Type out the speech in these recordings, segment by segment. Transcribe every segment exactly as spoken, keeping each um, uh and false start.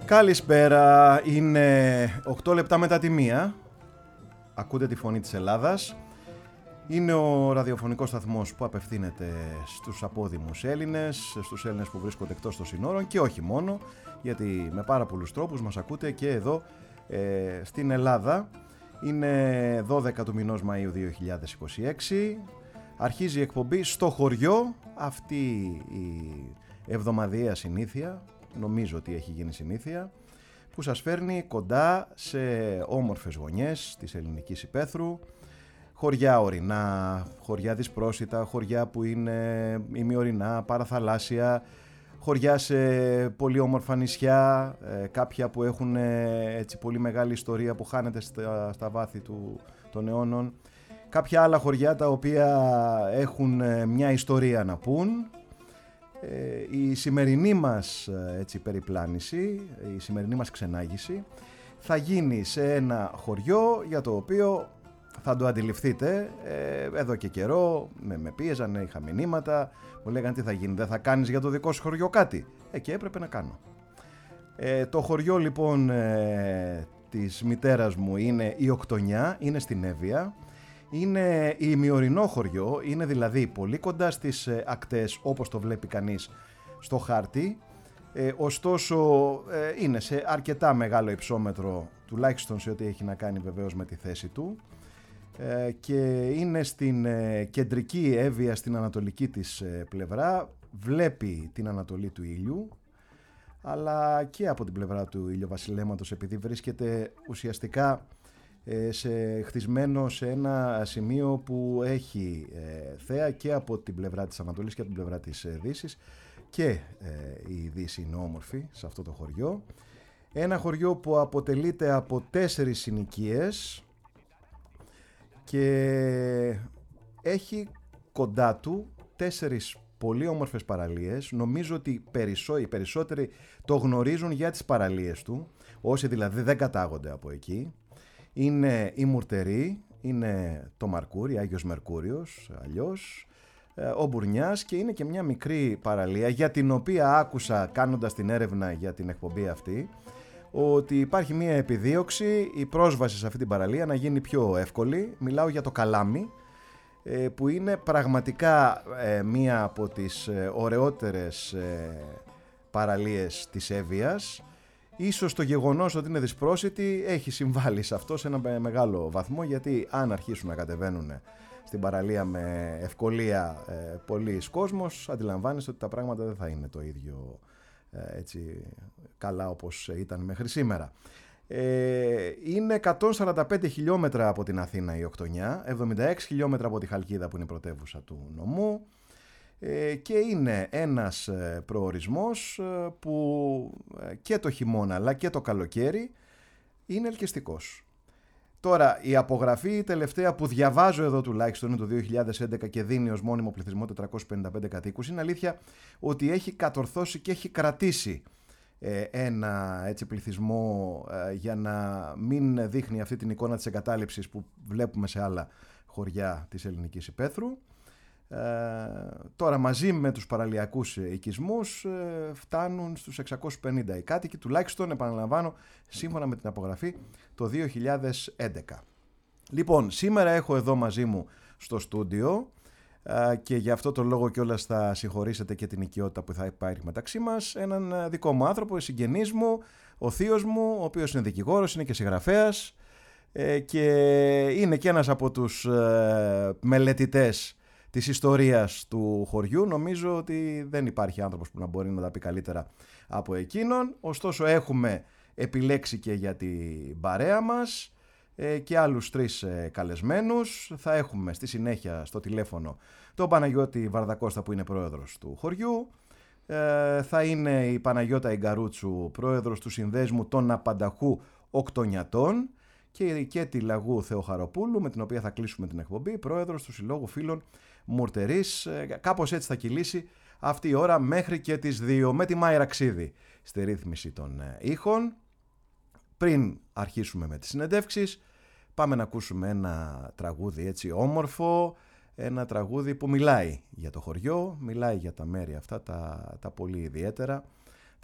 Καλησπέρα, είναι οκτώ λεπτά μετά τη μία. Ακούτε τη φωνή της Ελλάδας. Είναι ο ραδιοφωνικός σταθμός που απευθύνεται στους απόδημους Έλληνες, στους Έλληνες που βρίσκονται εκτός των συνόρων και όχι μόνο, γιατί με πάρα πολλούς τρόπους μας ακούτε και εδώ ε, στην Ελλάδα. Είναι δώδεκα του μηνός Μαΐου δύο χιλιάδες είκοσι έξι. Αρχίζει η εκπομπή στο χωριό, αυτή η εβδομαδιαία συνήθεια, νομίζω ότι έχει γίνει συνήθεια, που σας φέρνει κοντά σε όμορφες γωνιές της ελληνικής υπαίθρου, χωριά ορεινά, χωριά δυσπρόσιτα, χωριά που είναι ημιορεινά, παραθαλάσσια, χωριά σε πολύ όμορφα νησιά, ε, κάποια που έχουν ε, έτσι πολύ μεγάλη ιστορία που χάνεται στα, στα βάθη του, των αιώνων, κάποια άλλα χωριά τα οποία έχουν ε, μια ιστορία να πούν. Ε, η σημερινή μας έτσι, περιπλάνηση, η σημερινή μας ξενάγηση θα γίνει σε ένα χωριό για το οποίο θα το αντιληφθείτε, ε, εδώ και καιρό με, με πίεζαν, είχα μηνύματα, μου λέγανε τι θα γίνει, δεν θα κάνεις για το δικό σου χωριό κάτι, ε, και έπρεπε να κάνω. Ε, το χωριό λοιπόν ε, της μητέρας μου είναι η Οκτωνιά, είναι στην Εύβοια. Είναι ημιορεινό χωριό, είναι δηλαδή πολύ κοντά στις ε, ακτές όπως το βλέπει κανείς στο χάρτη, ε, ωστόσο ε, είναι σε αρκετά μεγάλο υψόμετρο, τουλάχιστον σε ό,τι έχει να κάνει βεβαίως με τη θέση του, ε, και είναι στην ε, κεντρική Εύβοια, στην ανατολική της ε, πλευρά, βλέπει την ανατολή του ήλιου, αλλά και από την πλευρά του ηλιοβασιλέματος, επειδή βρίσκεται ουσιαστικά σε, χτισμένο σε ένα σημείο που έχει ε, θέα και από την πλευρά της Ανατολής και από την πλευρά της ε, Δύσης, και ε, η Δύση είναι όμορφη σε αυτό το χωριό. Ένα χωριό που αποτελείται από τέσσερις συνοικίες και έχει κοντά του τέσσερις πολύ όμορφες παραλίες. Νομίζω ότι περισσό, οι περισσότεροι το γνωρίζουν για τις παραλίες του, όσοι δηλαδή δεν κατάγονται από εκεί. Είναι η Μουρτερή, είναι το Μαρκούρι, Άγιος Μερκούριος αλλιώς, ο Μπουρνιάς, και είναι και μια μικρή παραλία για την οποία άκουσα κάνοντας την έρευνα για την εκπομπή αυτή ότι υπάρχει μια επιδίωξη η πρόσβαση σε αυτή την παραλία να γίνει πιο εύκολη. Μιλάω για το Καλάμι, που είναι πραγματικά μια από τις ωραιότερες παραλίες της Εύβοιας. Ίσως το γεγονός ότι είναι δυσπρόσιτη έχει συμβάλει σε αυτό σε ένα μεγάλο βαθμό, γιατί αν αρχίσουν να κατεβαίνουν στην παραλία με ευκολία ε, πολλοί κόσμος, αντιλαμβάνεστε ότι τα πράγματα δεν θα είναι το ίδιο ε, έτσι, καλά όπως ήταν μέχρι σήμερα. Ε, είναι εκατόν σαράντα πέντε χιλιόμετρα από την Αθήνα η Οκτωνιά, εβδομήντα έξι χιλιόμετρα από τη Χαλκίδα που είναι η πρωτεύουσα του νομού, και είναι ένας προορισμός που και το χειμώνα αλλά και το καλοκαίρι είναι ελκυστικός. Τώρα η απογραφή τελευταία που διαβάζω εδώ τουλάχιστον είναι το δύο χιλιάδες έντεκα και δίνει ως μόνιμο πληθυσμό τετρακόσιους πενήντα πέντε κατοίκους. Είναι αλήθεια ότι έχει κατορθώσει και έχει κρατήσει ένα έτσι πληθυσμό για να μην δείχνει αυτή την εικόνα της εγκατάλειψης που βλέπουμε σε άλλα χωριά της ελληνικής υπαίθρου. Ε, τώρα μαζί με τους παραλιακούς οικισμούς ε, φτάνουν στους εξακόσιους πενήντα οι κάτοικοι, τουλάχιστον επαναλαμβάνω σύμφωνα με την απογραφή το δύο χιλιάδες έντεκα. Λοιπόν, σήμερα έχω εδώ μαζί μου στο στούντιο ε, και γι' αυτό το λόγο κιόλας θα συγχωρήσετε και την οικειότητα που θα υπάρχει μεταξύ μας, έναν δικό μου άνθρωπο, συγγενής μου, ο θείος μου, ο οποίος είναι δικηγόρος, είναι και συγγραφέας ε, και είναι και ένας από τους ε, μελετητές της ιστορίας του χωριού. Νομίζω ότι δεν υπάρχει άνθρωπος που να μπορεί να τα πει καλύτερα από εκείνον. Ωστόσο έχουμε επιλέξει και για την παρέα μας ε, και άλλους τρεις ε, καλεσμένους. Θα έχουμε στη συνέχεια στο τηλέφωνο τον Παναγιώτη Βαρδακώστα που είναι πρόεδρος του χωριού. Ε, θα είναι η Παναγιώτα Ιγκαρούτσου, πρόεδρος του Συνδέσμου των Απανταχού Οκτωνιατών, και, και τη Λαγού Θεοχαροπούλου, με την οποία θα κλείσουμε την εκπομπή, πρόεδρος του Συλλόγου Φίλων Μουρτερής. Κάπως έτσι θα κυλήσει αυτή η ώρα μέχρι και τις δύο, με τη Μάη Ραξίδη στη ρύθμιση των ήχων. Πριν αρχίσουμε με τις συνεντεύξεις, πάμε να ακούσουμε ένα τραγούδι έτσι όμορφο, ένα τραγούδι που μιλάει για το χωριό, μιλάει για τα μέρη αυτά τα, τα πολύ ιδιαίτερα. Θα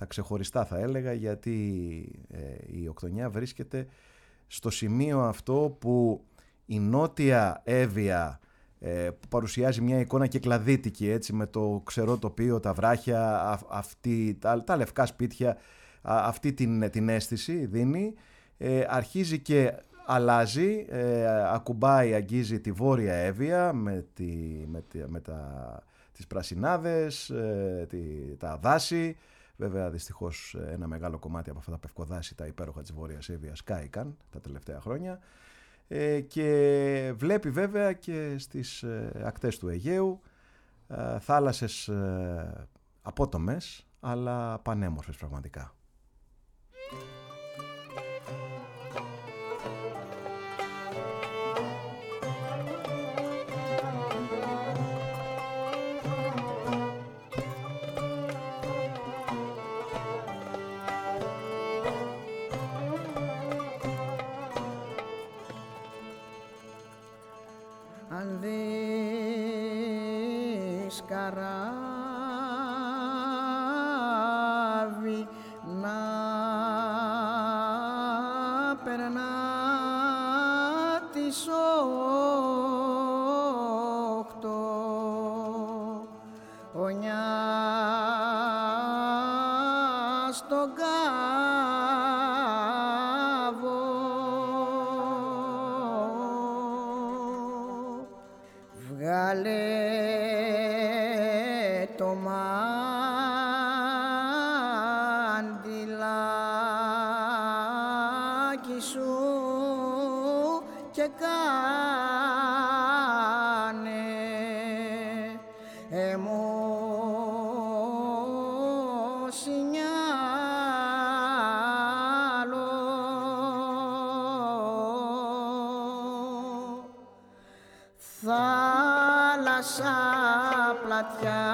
τα ξεχωριστά θα έλεγα, γιατί ε, η Οκτωνιά βρίσκεται στο σημείο αυτό που η νότια Εύβοια ε, που παρουσιάζει μια εικόνα κυκλαδίτικη, έτσι, με το ξερό τοπίο, τα βράχια, α, αυτή, τα, τα λευκά σπίτια, α, αυτή την, την αίσθηση δίνει, ε, αρχίζει και αλλάζει, ε, ακουμπάει, αγγίζει τη Βόρεια Εύβοια με, τη, με, τη, με τα, τις πρασινάδες, ε, τη, τα δάση. Βέβαια, δυστυχώς, ένα μεγάλο κομμάτι από αυτά τα πευκοδάση, τα υπέροχα της Βόρειας Εύβοιας, κάηκαν τα τελευταία χρόνια. Ε, και βλέπει βέβαια και στις ε, ακτές του Αιγαίου ε, θάλασσες ε, απότομες, αλλά πανέμορφες πραγματικά. Αν δεις καράβι να περνά τις οκτώ ονιά στον κάβο, βγάλε το μαντιλάκι σου και κάνε εμώ σινιάλο. Θάλασσα πλατιά,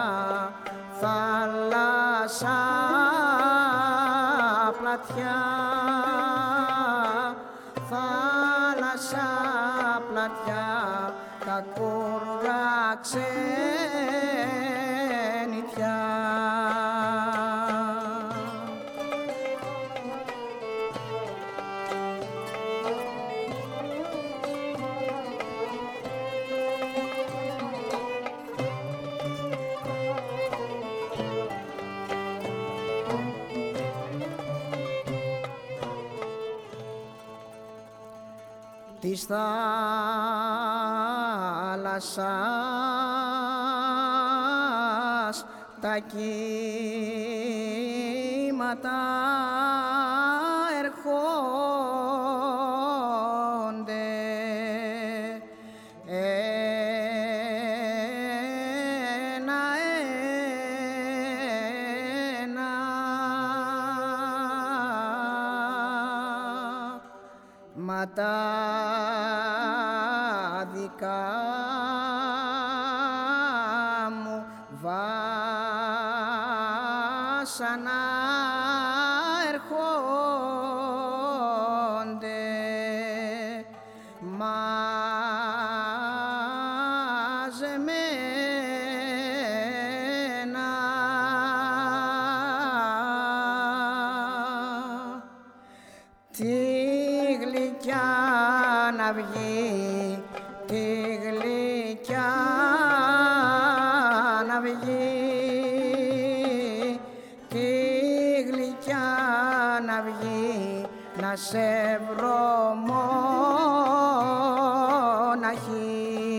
θάλασσα πλατιά, θάλασσα πλατιά, τα κόργα ξενιτιά. Της θάλασσας τα κύματα ερχόνται ένα-ένα, μα τα δικά μου βάσανα ερχόνται μαζεμένα. Τι γλυκιά να βγει, τι γλυκιά να βγει, τι γλυκιά να βγει, να σε βρω μοναχή.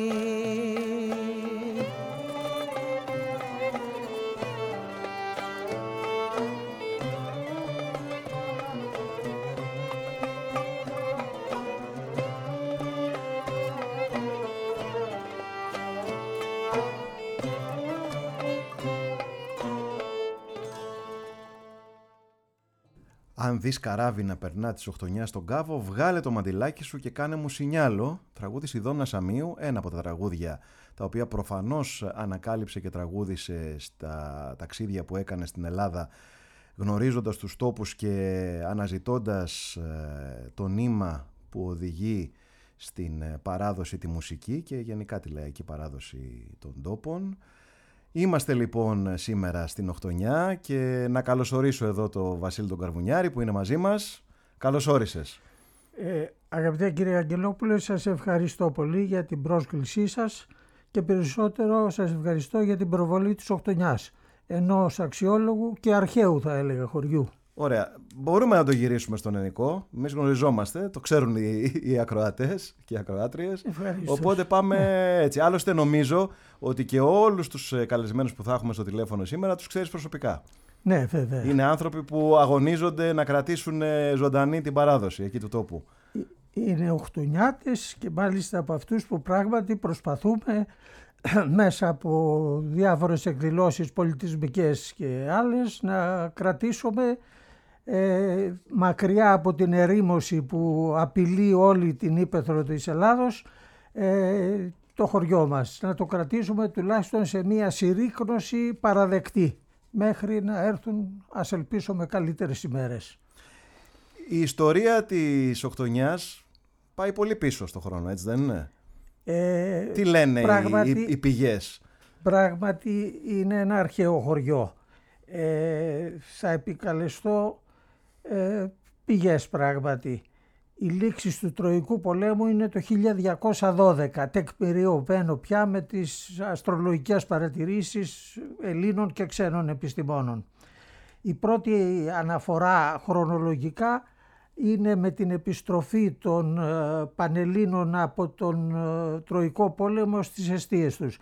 Αν δεις καράβι να περνά τις οκτωνιά στον κάβο, βγάλε το μαντιλάκι σου και κάνε μου σινιάλο. Τραγούδι Σιδώνα Σαμίου, ένα από τα τραγούδια τα οποία προφανώς ανακάλυψε και τραγούδισε στα ταξίδια που έκανε στην Ελλάδα, γνωρίζοντας τους τόπους και αναζητώντας το νήμα που οδηγεί στην παράδοση τη μουσική και γενικά τη λαϊκή παράδοση των τόπων. Είμαστε λοιπόν σήμερα στην Οχτωνιά και να καλωσορίσω εδώ το Βασίλη τον Καρβουνιάρη που είναι μαζί μας. Καλώς όρισες. Ε, αγαπητέ κύριε Αγγελόπουλε, σας ευχαριστώ πολύ για την πρόσκλησή σας και περισσότερο σας ευχαριστώ για την προβολή της Οχτωνιάς, ενός αξιόλογου και αρχαίου θα έλεγα χωριού. Ωραία. Μπορούμε να το γυρίσουμε στον ελληνικό. Εμείς γνωριζόμαστε, το ξέρουν οι, οι ακροατές και οι ακροάτριες. Ευχαριστώ. Οπότε πάμε ναι. έτσι. Άλλωστε νομίζω ότι και όλους τους καλεσμένους που θα έχουμε στο τηλέφωνο σήμερα τους ξέρεις προσωπικά. Ναι, βέβαια. Είναι άνθρωποι που αγωνίζονται να κρατήσουν ζωντανή την παράδοση εκεί του τόπου. Είναι Οχτωνιάτες και μάλιστα από αυτούς που πράγματι προσπαθούμε μέσα από διάφορες εκδηλώσεις πολιτισμικές και άλλες να κρατήσουμε ε, μακριά από την ερήμωση που απειλεί όλη την ύπαιθρο της Ελλάδος ε, το χωριό μας. Να το κρατήσουμε τουλάχιστον σε μια συρρίκνωση παραδεκτή μέχρι να έρθουν, ας ελπίσουμε, καλύτερες ημέρες. Η ιστορία της Οχτωνιάς πάει πολύ πίσω στον χρόνο, έτσι δεν είναι? Ε, Τι λένε πράγματι, οι, οι πηγές? Πράγματι είναι ένα αρχαίο χωριό. Ε, θα επικαλεστώ ε, πηγές πράγματι. Οι λήξεις του Τροϊκού πολέμου είναι το χίλια διακόσια δώδεκα. Τεκμηριωμένο πια με τις αστρολογικές παρατηρήσεις Ελλήνων και ξένων επιστημόνων. Η πρώτη αναφορά χρονολογικά είναι με την επιστροφή των ε, Πανελλήνων από τον ε, Τροϊκό πόλεμο στις εστίες τους.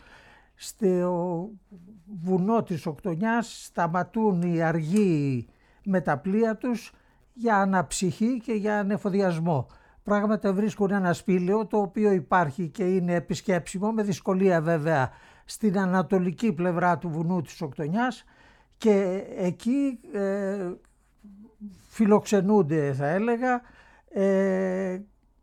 Στο βουνό της Οχτωνιάς σταματούν οι αργοί με τα πλοία τους για αναψυχή και για ανεφοδιασμό. Πράγματα βρίσκουν ένα σπήλαιο το οποίο υπάρχει και είναι επισκέψιμο, με δυσκολία βέβαια, στην ανατολική πλευρά του βουνού της Οχτωνιάς και εκεί ε, φιλοξενούνται θα έλεγα, ε, ε,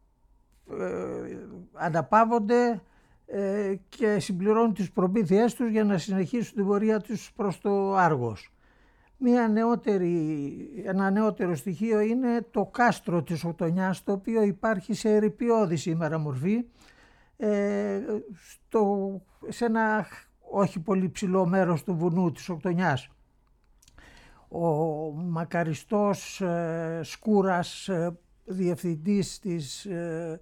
αναπαύονται ε, και συμπληρώνουν τις προμήθειές τους για να συνεχίσουν την πορεία τους προς το Άργος. Μια νεότερη, ένα νεότερο στοιχείο είναι το κάστρο της Οχτωνιάς, το οποίο υπάρχει σε ερειπιώδη σήμερα μορφή, ε, στο, σε ένα όχι πολύ ψηλό μέρος του βουνού της Οχτωνιάς. Ο μακαριστός ε, Σκούρας, ε, διευθυντής της ε,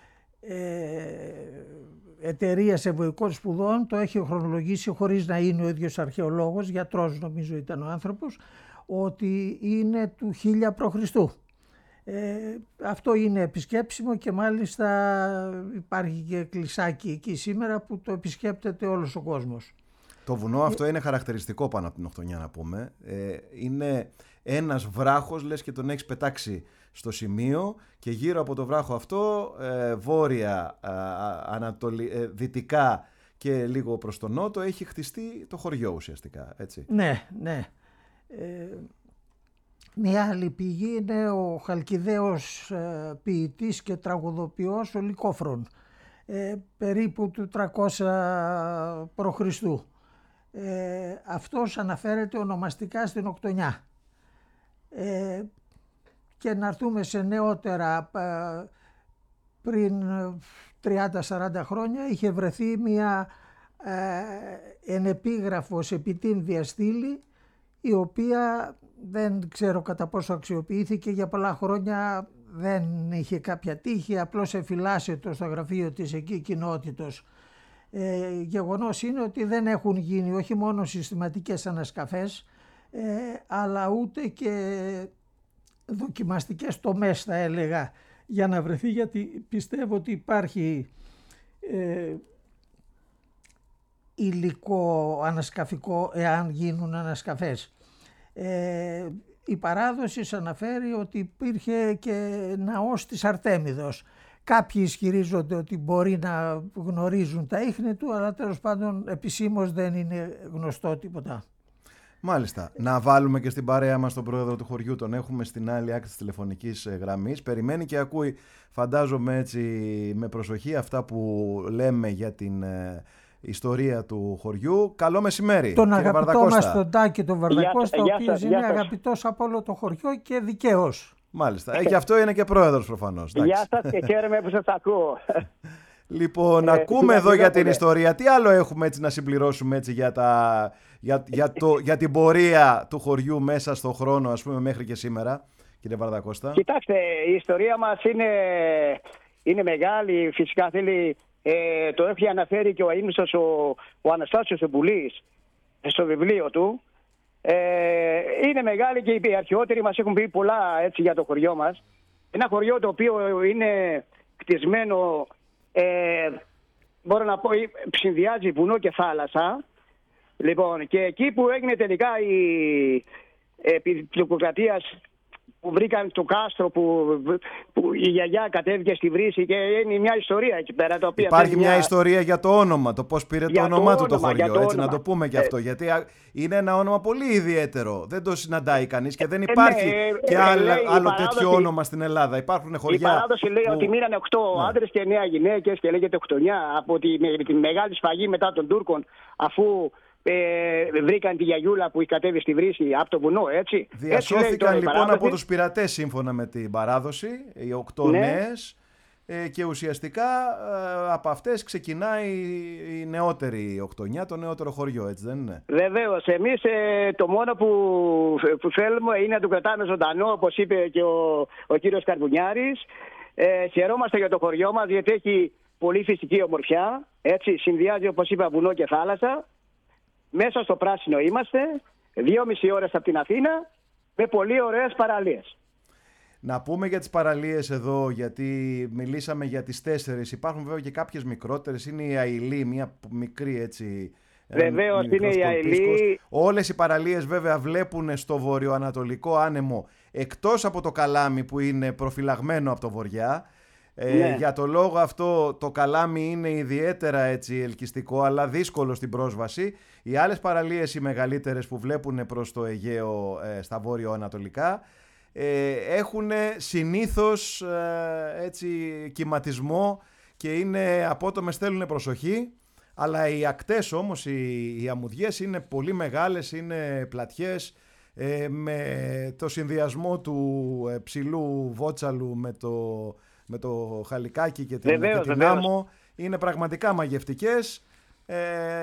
ε, εταιρείας Ευωικών Σπουδών, το έχει χρονολογήσει χωρίς να είναι ο ίδιος αρχαιολόγος, γιατρός νομίζω ήταν ο άνθρωπος, ότι είναι του χίλια προ Χριστού. Ε, αυτό είναι επισκέψιμο και μάλιστα υπάρχει και κλεισάκι εκεί σήμερα που το επισκέπτεται όλος ο κόσμος. Το βουνό αυτό είναι χαρακτηριστικό πάνω από την Οχτωνιά να πούμε. Ε, είναι ένας βράχος, λες και τον έχεις πετάξει στο σημείο και γύρω από το βράχο αυτό ε, βόρεια, ε, ανατολι, ε, δυτικά και λίγο προς τον νότο έχει χτιστεί το χωριό ουσιαστικά, έτσι. Ναι, ναι. Ε, μια άλλη πηγή είναι ο Χαλκιδαίος ε, ποιητής και τραγουδοποιός ο Λυκόφρον, ε, περίπου του τριακόσια προ Χριστού. Ε, αυτός αναφέρεται ονομαστικά στην Οχτωνιά. Ε, και να έρθουμε σε νεότερα, ε, πριν τριάντα σαράντα χρόνια είχε βρεθεί μια ε, ενεπίγραφος επιτύμβια στήλη, η οποία δεν ξέρω κατά πόσο αξιοποιήθηκε, για πολλά χρόνια δεν είχε κάποια τύχη, απλώς εφυλάσσεται στο γραφείο της εκεί κοινότητος. Ε, γεγονός είναι ότι δεν έχουν γίνει όχι μόνο συστηματικές ανασκαφές, ε, αλλά ούτε και δοκιμαστικές τομές θα έλεγα για να βρεθεί, γιατί πιστεύω ότι υπάρχει ε, υλικό ανασκαφικό εάν γίνουν ανασκαφές. Ε, η παράδοση αναφέρει ότι υπήρχε και ναός της Αρτέμιδος. Κάποιοι ισχυρίζονται ότι μπορεί να γνωρίζουν τα ίχνη του, αλλά τέλος πάντων επισήμως δεν είναι γνωστό τίποτα. Μάλιστα. Να βάλουμε και στην παρέα μας τον πρόεδρο του χωριού, τον έχουμε στην άλλη άκρη της τηλεφωνικής γραμμής. Περιμένει και ακούει, φαντάζομαι έτσι με προσοχή, αυτά που λέμε για την ε, ιστορία του χωριού. Καλό μεσημέρι. Τον αγαπητό μας τον Τάκη τον Βαρδακώστα, ο οποίος είναι αγαπητός από όλο το χωριό και δικαίως. Μάλιστα. Ε, και αυτό είναι και πρόεδρος προφανώς. Γεια σας και χαίρομαι που σας ακούω. Λοιπόν, Ε, ακούμε τι εδώ για την ακούτε. ιστορία. Τι άλλο έχουμε έτσι να συμπληρώσουμε έτσι για, τα, για, για, το, για την πορεία του χωριού μέσα στον χρόνο, ας πούμε, μέχρι και σήμερα, κύριε Βαρδακώστα? Κοιτάξτε, η ιστορία μας είναι, είναι μεγάλη. Φυσικά θέλει, ε, το έχει αναφέρει και ο αείμνηστος ο, ο Αναστάσιος ο Μπουλής στο βιβλίο του. Ε, είναι μεγάλη και οι αρχαιότεροι μας έχουν πει πολλά έτσι για το χωριό μας. Ένα χωριό το οποίο είναι κτισμένο, ε, μπορώ να πω, συνδυάζει βουνό και θάλασσα. Λοιπόν, και εκεί που έγινε τελικά η επί τουρκοκρατίας, που βρήκαν το κάστρο που, που η γιαγιά κατέβηκε στη βρύση, και είναι μια ιστορία εκεί πέρα. Το οποίο Υπάρχει μια... μια ιστορία για το όνομα, το πώς πήρε για το όνομά το του το όνομα, χωριό, το έτσι όνομα. να το πούμε και Ε, αυτό, γιατί είναι ένα όνομα πολύ ιδιαίτερο, δεν το συναντάει κανείς και δεν ε, υπάρχει ναι, ε, και ε, άλλο, λέει η άλλο παράδοση- τέτοιο όνομα στην Ελλάδα. Υπάρχουν χωριά Η παράδοση λέει που... ότι μείνανε οκτώ Ναι. άντρες και εννέα γυναίκες και λέγεται οκτωνιά από τη, με, τη μεγάλη σφαγή μετά των Τούρκων, αφού ε, βρήκαν τη γιαγιούλα που κατέβει στη βρύση από το βουνό, έτσι. Έτσι λέει Διασώθηκαν τώρα η λοιπόν παράδοση. από τους πειρατές σύμφωνα με την παράδοση, οι οκτώ Ναι. νέες, ε, και ουσιαστικά ε, από αυτές ξεκινάει η νεότερη οκτωνιά, το νεότερο χωριό, έτσι δεν είναι? Βεβαίως, εμείς ε, το μόνο που, που θέλουμε είναι να το κρατάμε ζωντανό, όπως είπε και ο, ο κύριος Καρπουνιάρης. Ε, χαιρόμαστε για το χωριό μας, γιατί έχει πολύ φυσική ομορφιά. Έτσι, συνδυάζει, όπως είπα, βουνό και θάλασσα. Μέσα στο πράσινο είμαστε, δυόμιση ώρες από την Αθήνα, με πολύ ωραίες παραλίες. Να πούμε για τις παραλίες εδώ, γιατί μιλήσαμε για τις τέσσερις. Υπάρχουν βέβαια και κάποιες μικρότερες. Είναι η Αηλή, μια μικρή έτσι. ένα Βεβαίως, μικρός είναι η κολπίσκος. Αηλή. Όλες οι παραλίες βέβαια βλέπουν στο βορειοανατολικό άνεμο, εκτός από το Καλάμι που είναι προφυλαγμένο από το βοριά. Ε, Ναι. Για το λόγο αυτό το Καλάμι είναι ιδιαίτερα έτσι ελκυστικό, αλλά δύσκολο στην πρόσβαση. Οι άλλες παραλίες, οι μεγαλύτερες που βλέπουν προς το Αιγαίο, ε, στα βόρειο-ανατολικά, ε, έχουν συνήθως ε, έτσι κυματισμό και είναι απότομες, θέλουν προσοχή. Αλλά οι ακτές όμως, οι, οι αμμουδιές είναι πολύ μεγάλες, είναι πλατιές, ε, με το συνδυασμό του ε, ψηλού βότσαλου με το, με το χαλικάκι και την, Βεβαίως, και την βεβαίως. άμμο. Είναι πραγματικά μαγευτικές. Ε,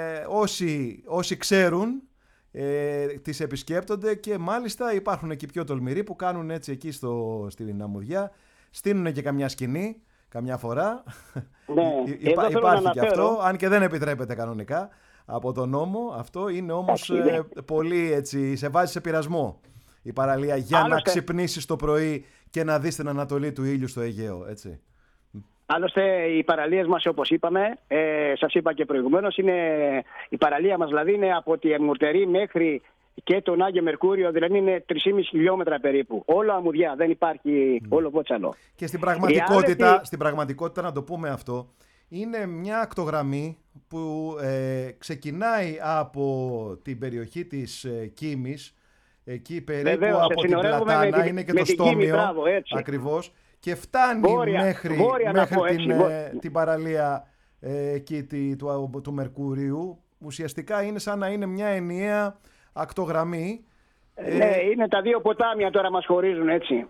όσοι, όσοι ξέρουν ε, τις επισκέπτονται, και μάλιστα υπάρχουν εκεί πιο τολμηροί που κάνουν έτσι εκεί στο, στην αμμουδιά, στείνουν και καμιά σκηνή καμιά φορά. Ναι. Υπά, Εδώ θέλω υπάρχει να και αναφέρω- αυτό, αν και δεν επιτρέπεται κανονικά από τον νόμο. Αυτό είναι όμως Εντάξει, ε, πολύ έτσι, σε βάζει σε πειρασμό η παραλία για να Άλλωστε- ξυπνήσεις το πρωί και να δεις την ανατολή του ήλιου στο Αιγαίο, έτσι. Άλλωστε, οι παραλίες μας, όπως είπαμε, ε, σας είπα και προηγουμένως, είναι, η παραλία μας δηλαδή είναι από τη Εμμουρτερή μέχρι και τον Άγιο Μερκούριο, δηλαδή είναι τρία και μισό χιλιόμετρα περίπου. Όλο αμμουδιά, δεν υπάρχει όλο βότσαλο. Και στην πραγματικότητα, άλλες- στην πραγματικότητα, να το πούμε αυτό, είναι μια ακτογραμμή που ε, ξεκινάει από την περιοχή της ε, Κίμης, εκεί περίπου Βεβαίως, από την συνορεύουμε με Πλατάνα, την- είναι και με το την Κίμη, Στόμιο, μπράβο, έτσι. ακριβώς, και φτάνει Βόρεια, μέχρι, βόρεια να μέχρι πω, την, έτσι, ε, βόρεια. την παραλία ε, εκεί τη- του, του Μερκούριου. Ουσιαστικά είναι σαν να είναι μια ενιαία ακτογραμμή. Ε, Ναι, είναι τα δύο ποτάμια τώρα μας χωρίζουν, έτσι.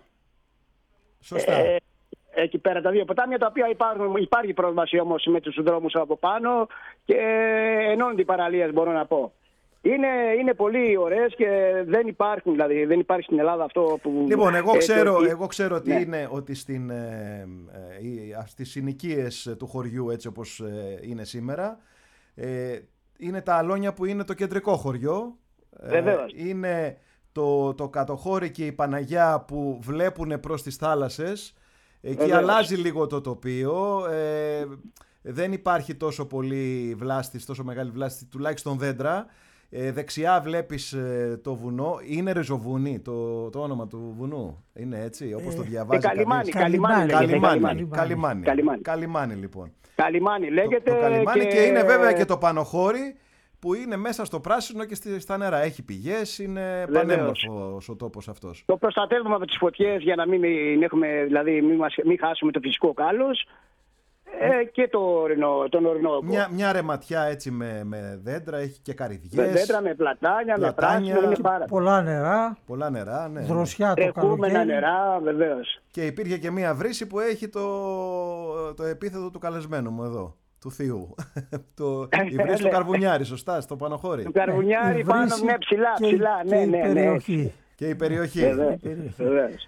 Σωστά. Ε, εκεί πέρα τα δύο ποτάμια, τα οποία υπάρχουν, υπάρχει πρόσβαση όμως με τους δρόμους από πάνω και ενώνονται οι παραλίες, μπορώ να πω. Είναι, είναι πολύ ωραίες και δεν υπάρχουν, δηλαδή δεν υπάρχει στην Ελλάδα αυτό που... Λοιπόν, εγώ ε, ξέρω, το- εγώ ξέρω ότι ναι. είναι ότι στην, ε, ε, οι- α, στις συνοικίες του χωριού, έτσι όπως ε, είναι σήμερα, ε, είναι τα Αλόνια που είναι το κεντρικό χωριό. Ε, Βεβαίως. είναι το, το κατοχώρι και η Παναγιά που βλέπουν προς τις θάλασσες. Εκεί Βεβαίως. αλλάζει λίγο το τοπίο. Ε, δεν υπάρχει τόσο πολύ βλάστης, τόσο μεγάλη βλάστηση, τουλάχιστον δέντρα. Ε, δεξιά βλέπεις ε, το βουνό. Είναι Ριζοβούνι το, το όνομα του βουνού. Είναι έτσι όπως το διαβάζει Ε, Καλιμάνι, κανείς. Καλιμάνι, λέγεται, Καλιμάνι, Καλιμάνι. Καλιμάνι. Καλιμάνι. Καλιμάνι, λοιπόν. Καλιμάνι Το, λέγεται. το Καλιμάνι και... είναι βέβαια και το Πανοχώρι που είναι μέσα στο πράσινο και στη- στα νερά. Έχει πηγές, είναι Βεβαίως. πανέμορφος ο τόπος αυτός. Το προστατεύουμε από τις φωτιές για να μην, μην έχουμε, δηλαδή, μην, μας, μην χάσουμε το φυσικό κάλος. ε, και το ορεινό, τον ορεινό όγκο. Μια, μια ρεματιά έτσι με, με δέντρα, έχει και καρυδιές. Με δέντρα, με πλατάνια, πλατάνια, με πράσινο, είναι πάρα πολλά νερά, πολλά νερά, ναι. δροσιά το τρεχούμενα καλοκαίρι. νερά, βεβαίως. Και υπήρχε και μια βρύση που έχει το, το επίθετο του καλεσμένου μου εδώ, του θείου. το, η βρύση του Καρβουνιάρη, σωστά, στο Πανοχώρι. Του Καρβουνιάρη Η πάνω, βρύση ναι, ψηλά, και- ψηλά, και ναι, η ναι, ναι. περιοχή. Και η περιοχή. Βεβαίως, βεβαίως.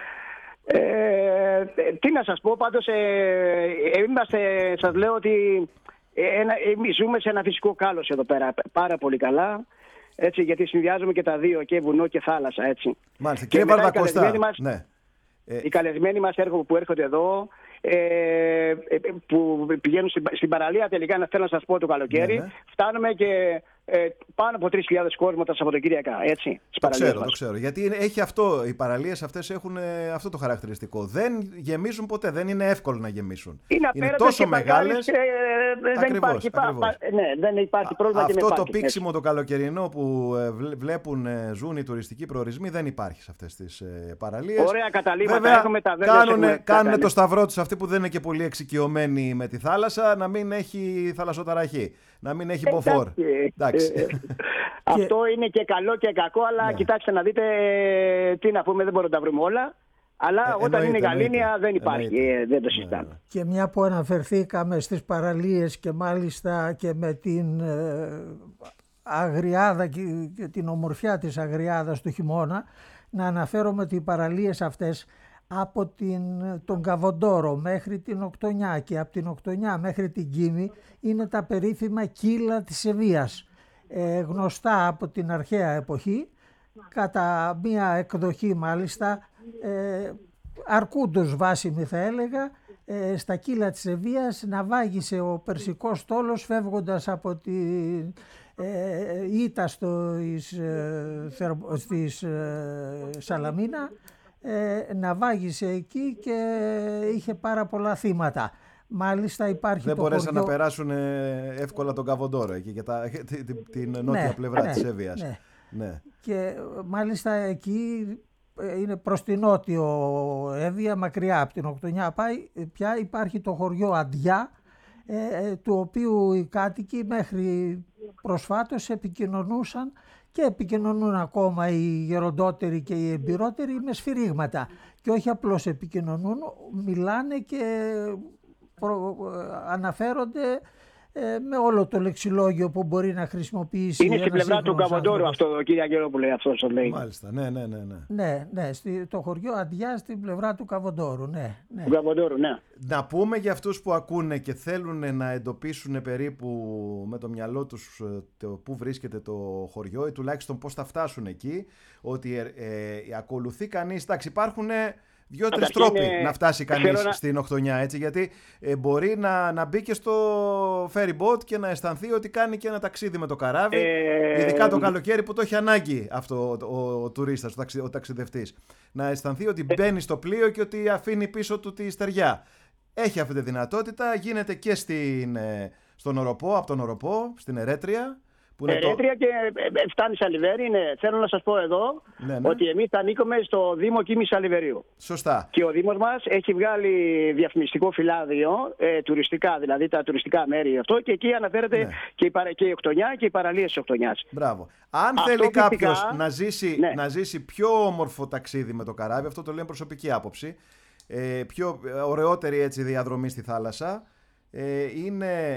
Ε, τι να σας πω, πάντως ε, είμαστε, σας λέω ότι ε, ένα, εμείς ζούμε σε ένα φυσικό κάλος εδώ πέρα πάρα πολύ καλά, έτσι, γιατί συνδυάζουμε και τα δύο, και βουνό και θάλασσα, έτσι. Μάλιστα. Και Κύριε μετά οι Βαρδακοστά, καλεσμένοι μας- ναι. Ε, Οι καλεσμένοι μας έρχονται, που έρχονται εδώ, ε, που πηγαίνουν στην, στην παραλία, τελικά να θέλω να σας πω το καλοκαίρι, Ναι, ναι. φτάνουμε και ε, πάνω από τρεις χιλιάδες κόσμο τα Σαββατοκύριακα, έτσι, στις Το παραλίες ξέρω, μας. το ξέρω. Γιατί είναι- έχει αυτό, οι παραλίες αυτές έχουν ε, αυτό το χαρακτηριστικό. Δεν γεμίζουν ποτέ, δεν είναι εύκολο να γεμίσουν. Είναι, απέραντες τόσο και μεγάλες. μακάρις, ε, δεν, Ακριβώς, υπάρχει, πα- ακριβώς. πα- ναι, δεν υπάρχει πρόβλημα και με Αυτό το πάρκινγκ, πήξιμο το καλοκαιρινό που ε, βλέ- βλέπουν, ε, ζουν οι τουριστικοί προορισμοί δεν υπάρχει σε αυτές τις ε, παραλίες. Ωραία καταλήμματα Βέβαια, έχουμε, ταβέρνες κάνουνε, έχουμε, κάνουνε τα το σταυρό τους αυτοί που δεν είναι και πολύ εξοικειωμένοι με τη θάλασσα, να μην έχει θαλασσοταραχή, να μην έχει μποφόρ. Εντάξει. Εντάξει. Ε, Αυτό είναι και καλό και κακό, αλλά Ναι. κοιτάξτε να δείτε, ε, τι να πούμε, δεν μπορούμε να τα βρούμε όλα. Αλλά Ε, όταν εννοείται, είναι γαλήνια εννοείται. δεν υπάρχει, Εννοείται. ε, δεν το Ναι, συζητάμε. ναι. Και μια που αναφερθήκαμε στις παραλίες και μάλιστα και με την ε, αγριάδα και, και την ομορφιά της αγριάδας του χειμώνα, να αναφέρομαι ότι οι παραλίες αυτές από την, τον Καβοντόρο μέχρι την Οκτωνιά και από την Οκτωνιά μέχρι την Κίμη είναι τα περίφημα κύλα της Σεβίας, ε, γνωστά από την αρχαία εποχή, κατά μία εκδοχή μάλιστα ε, αρκούντος βάσιμη θα έλεγα, ε, στα κύλα της Σεβίας ναυάγησε ο Περσικός στόλος φεύγοντας από τη ε, Ήττα στο, εις, ε, Θερμο- στις ε, Σαλαμίνα, ε, ναυάγησε εκεί και είχε πάρα πολλά θύματα. Μάλιστα υπάρχει Δεν το μπορέσαν χωριό... να περάσουν ε, εύκολα τον Καβοντόρο εκεί και τα, την, την- την νότια Ναι, πλευρά ναι, της Εύβοιας. ναι. Ναι. Και ε, μάλιστα εκεί ε, είναι προς την νότιο Εύβοια, μακριά από την Οκτωνιά πάει, ε, πια υπάρχει το χωριό Αντιά, ε, ε, του οποίου οι κάτοικοι μέχρι προσφάτως επικοινωνούσαν και επικοινωνούν ακόμα οι γεροντότεροι και οι εμπειρότεροι με σφυρίγματα. Και όχι απλώς επικοινωνούν, μιλάνε και προ, αναφέρονται ε, με όλο το λεξιλόγιο που μπορεί να χρησιμοποιήσει. Είναι στην ένας πλευρά του σύγχρονος Καβοντόρου άνθρωπος. αυτό, κύριε Αγγελόπουλε, αυτό το λέει. Μάλιστα, ναι, ναι, ναι. ναι. Ναι, ναι, στη, το χωριό Αντιά στην πλευρά του Καβοντόρου, ναι. ναι. Του Καβοντόρου, ναι. Να πούμε για αυτούς που ακούνε και θέλουν να εντοπίσουν περίπου με το μυαλό τους ε, το πού βρίσκεται το χωριό ή τουλάχιστον πώς θα φτάσουν εκεί, ότι ε, ε, ακολουθεί κανείς, εντάξει υπάρχουν ε, δύο-τρεις Καταρχήν, τρόποι ε, να φτάσει κανείς θέλω να- στην Οκτωνιά, έτσι, γιατί ε, μπορεί να, να μπει και στο ferry boat και να αισθανθεί ότι κάνει και ένα ταξίδι με το καράβι, Ε, ειδικά το καλοκαίρι που το έχει ανάγκη αυτό ο, ο, ο τουρίστας, ο, ταξι, ο ταξιδευτής. Να αισθανθεί ότι μπαίνει στο πλοίο και ότι αφήνει πίσω του τη στεριά. Έχει αυτή τη δυνατότητα, γίνεται και στην, ε, στον Οροπό, από τον Οροπό, στην Ερέτρια. Που είναι το... Ερέτρια και ε, ε, φτάνει Σαλιβέρι, ναι. Θέλω να σας πω εδώ Ναι, ναι. ότι εμείς ανήκουμε στο Δήμο Κίμης Σαλιβερίου. Σωστά. Και ο Δήμος μας έχει βγάλει διαφημιστικό φυλάδιο, ε, τουριστικά, δηλαδή τα τουριστικά μέρη αυτό, και εκεί αναφέρεται Ναι. και, η, παρα- και η Οκτωνιά και οι παραλίες της Οκτωνιάς. Μπράβο. Αν Αυτό θέλει φυσικά, κάποιος να ζήσει, ναι. να ζήσει πιο όμορφο ταξίδι με το καράβι, αυτό το λέω προσωπική άποψη, ε, πιο ε, ωραιότερη έτσι διαδρομή στη θάλασσα, ε, είναι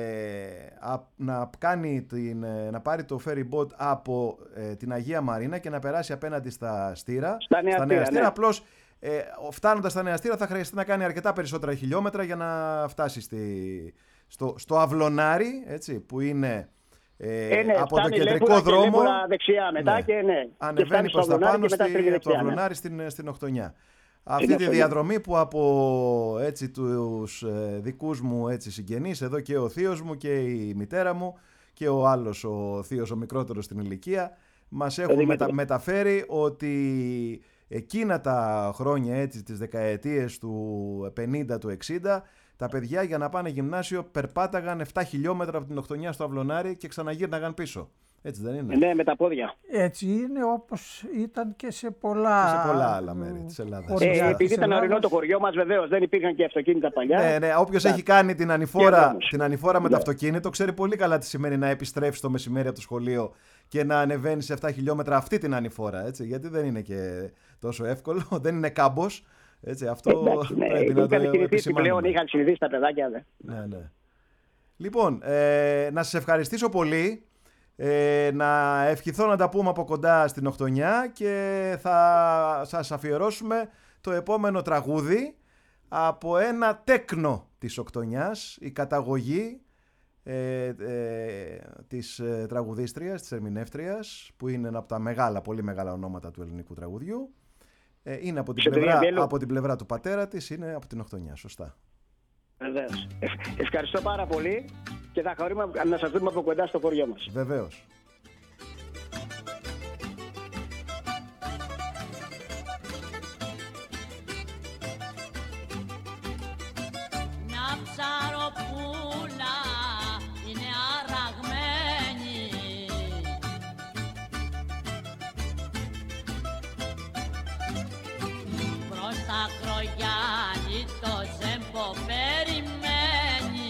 ε, α, να, κάνει την, ε, να πάρει το ferry boat από ε, την Αγία Μαρίνα και να περάσει απέναντι στα Στήρα. Στα Νέα Στήρα, ναι. Απλώς ε, φτάνοντας στα Νέα Στήρα θα χρειαστεί να κάνει αρκετά περισσότερα χιλιόμετρα για να φτάσει στη, στο, στο Αυλωνάρι, έτσι, που είναι ε, Ε, ναι, από το φτάνει κεντρικό Λέμπορα και δρόμο. Λέμπορα δεξιά μετά Ναι. και ναι. Και Ανεβαίνει φτάνει προς στο τα Αυλωνάρι πάνω και μετά στη, στρίβει από το δεξιά, ναι. Αυλωνάρι στην, στην Οκτωνιά. Αυτή Είναι τη αυτό, διαδρομή που από έτσι, τους ε, δικούς μου έτσι, συγγενείς, εδώ και ο θείος μου και η μητέρα μου και ο άλλος ο θείος ο μικρότερος στην ηλικία, μας έχουν Δημήτρη. μετα, μεταφέρει ότι εκείνα τα χρόνια, έτσι, τις δεκαετίες του πενήντα, του εξήντα, τα παιδιά για να πάνε γυμνάσιο περπάταγαν επτά χιλιόμετρα από την Οκτωνιά στο Αυλωνάρι και ξαναγύρναγαν πίσω. Έτσι δεν είναι? Ναι, με τα πόδια. Έτσι είναι, όπως ήταν και σε πολλά, και σε πολλά άλλα μέρη της Ελλάδας. Ε, επειδή ήταν ορεινό το χωριό μας, βεβαίως, δεν υπήρχαν και αυτοκίνητα παλιά. Ναι, ναι, όποιος έχει κάνει την ανηφόρα, την ανηφόρα με το αυτοκίνητο, ξέρει πολύ καλά τι σημαίνει να επιστρέψει το μεσημέρι από το σχολείο και να ανεβαίνει σε επτά χιλιόμετρα αυτή την ανηφόρα. Έτσι, γιατί δεν είναι και τόσο εύκολο, δεν είναι κάμπος. Έτσι, αυτό Εντάξει, ναι, πρέπει να το επισημάνουμε. Πλέον είχαν συνηθίσει τα παιδάκια. Δε. Ναι, ναι. Λοιπόν, ε, να σας ευχαριστήσω πολύ. Ε, να ευχηθώ να τα πούμε από κοντά στην Οκτωνιά και θα σας αφιερώσουμε το επόμενο τραγούδι από ένα τέκνο της Οκτωνιάς, η καταγωγή ε, ε, της ε, τραγουδίστριας, της ερμηνεύτριας, που είναι ένα από τα μεγάλα, πολύ μεγάλα ονόματα του ελληνικού τραγουδιού. Ε, είναι από την, πλευρά, από την πλευρά του πατέρα της, είναι από την Οκτωνιά, σωστά. Βεβαίως. Ε, ευχαριστώ πάρα πολύ και θα χαρούμε να σας δούμε από κοντά στο χωριό μας. Βεβαίως. Μια ψαροπούλα είναι αραγμένη, προς τα Κρογιάννη το ζέμπο περιμένει.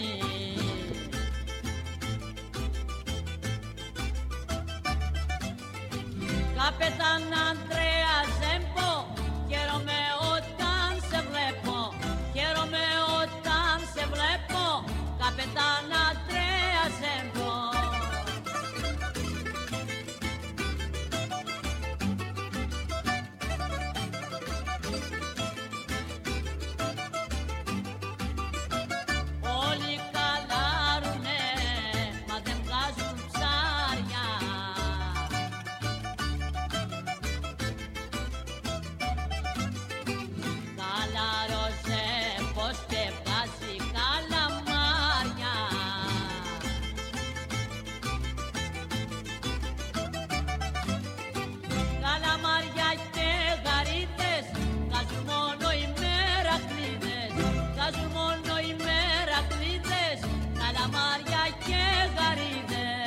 Καπετάν Αντρέα Ζέμπο, χαίρομαι όταν σε βλέπω, χαίρομαι όταν σε βλέπω, Καπετάν Αντρέα Ζέμπο. Όλοι καλάρουνε, μα δεν βγάζουν ψάρια. Καλάρωσε πως και βγάζει καλαμάρια. Καλαμάρια και γαρίδες βγάζουν μόνο οι μερακλείδες, βγάζουν μόνο οι μερακλείδες, καλαμάρια και γαρίδες.